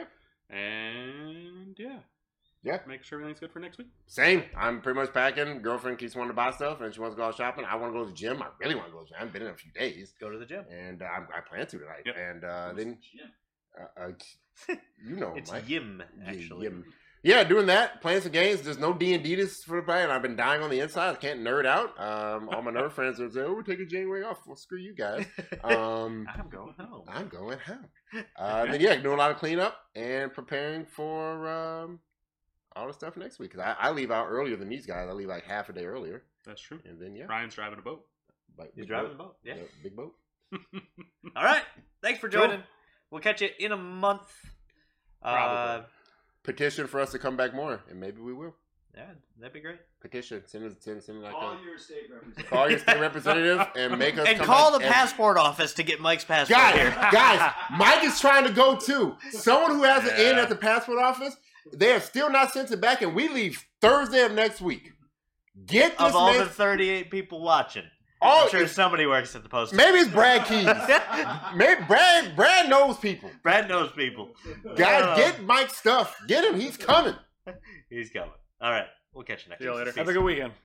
and yeah, Yeah. make sure everything's good for next week. Same. I'm pretty much packing. Girlfriend keeps wanting to buy stuff, and she wants to go out shopping. I want to go to the gym. I really want to go to the gym. I haven't been in a few days, Go to the gym. and uh, I, I plan to tonight. Yep. And uh, then, uh, uh, you know, It's Mike. Yim, Yeah, actually. Yim. Yeah, doing that, playing some games. There's no D and D this for the play, and I've been dying on the inside. I can't nerd out. Um, all my nerd friends are saying, "Oh, we're taking January off." Well, screw you guys. Um, I'm going home. I'm going home. Uh, then yeah, doing a lot of cleanup and preparing for um, all the stuff next week. Cause I, I leave out earlier than these guys. I leave like half a day earlier, That's true. and then yeah, Ryan's driving a boat. like, He's big driving the boat. boat. Yeah. big boat. All right. Thanks for Cool. joining. We'll catch you in a month. Uh, Probably. Petition for us to come back more, and maybe we will. yeah, that'd be great. Petition, send us, send, send like Call a, your state representative. call your state representative and make us And come call back the every- passport office to get Mike's passport Guys, here. guys, Mike is trying to go too. Someone who has an Yeah. in at the passport office, they have still not sent it back, and we leave Thursday of next week. Get this Of all man. the thirty-eight people watching, oh, I'm sure it's- somebody works at the post. maybe it's Brad Keys. Maybe Brad. Brad knows people. Brad knows people. Guys, Uh, get Mike's stuff. Get him. He's coming. He's coming. All right. We'll catch you next See you week. later. See Have a good weekend.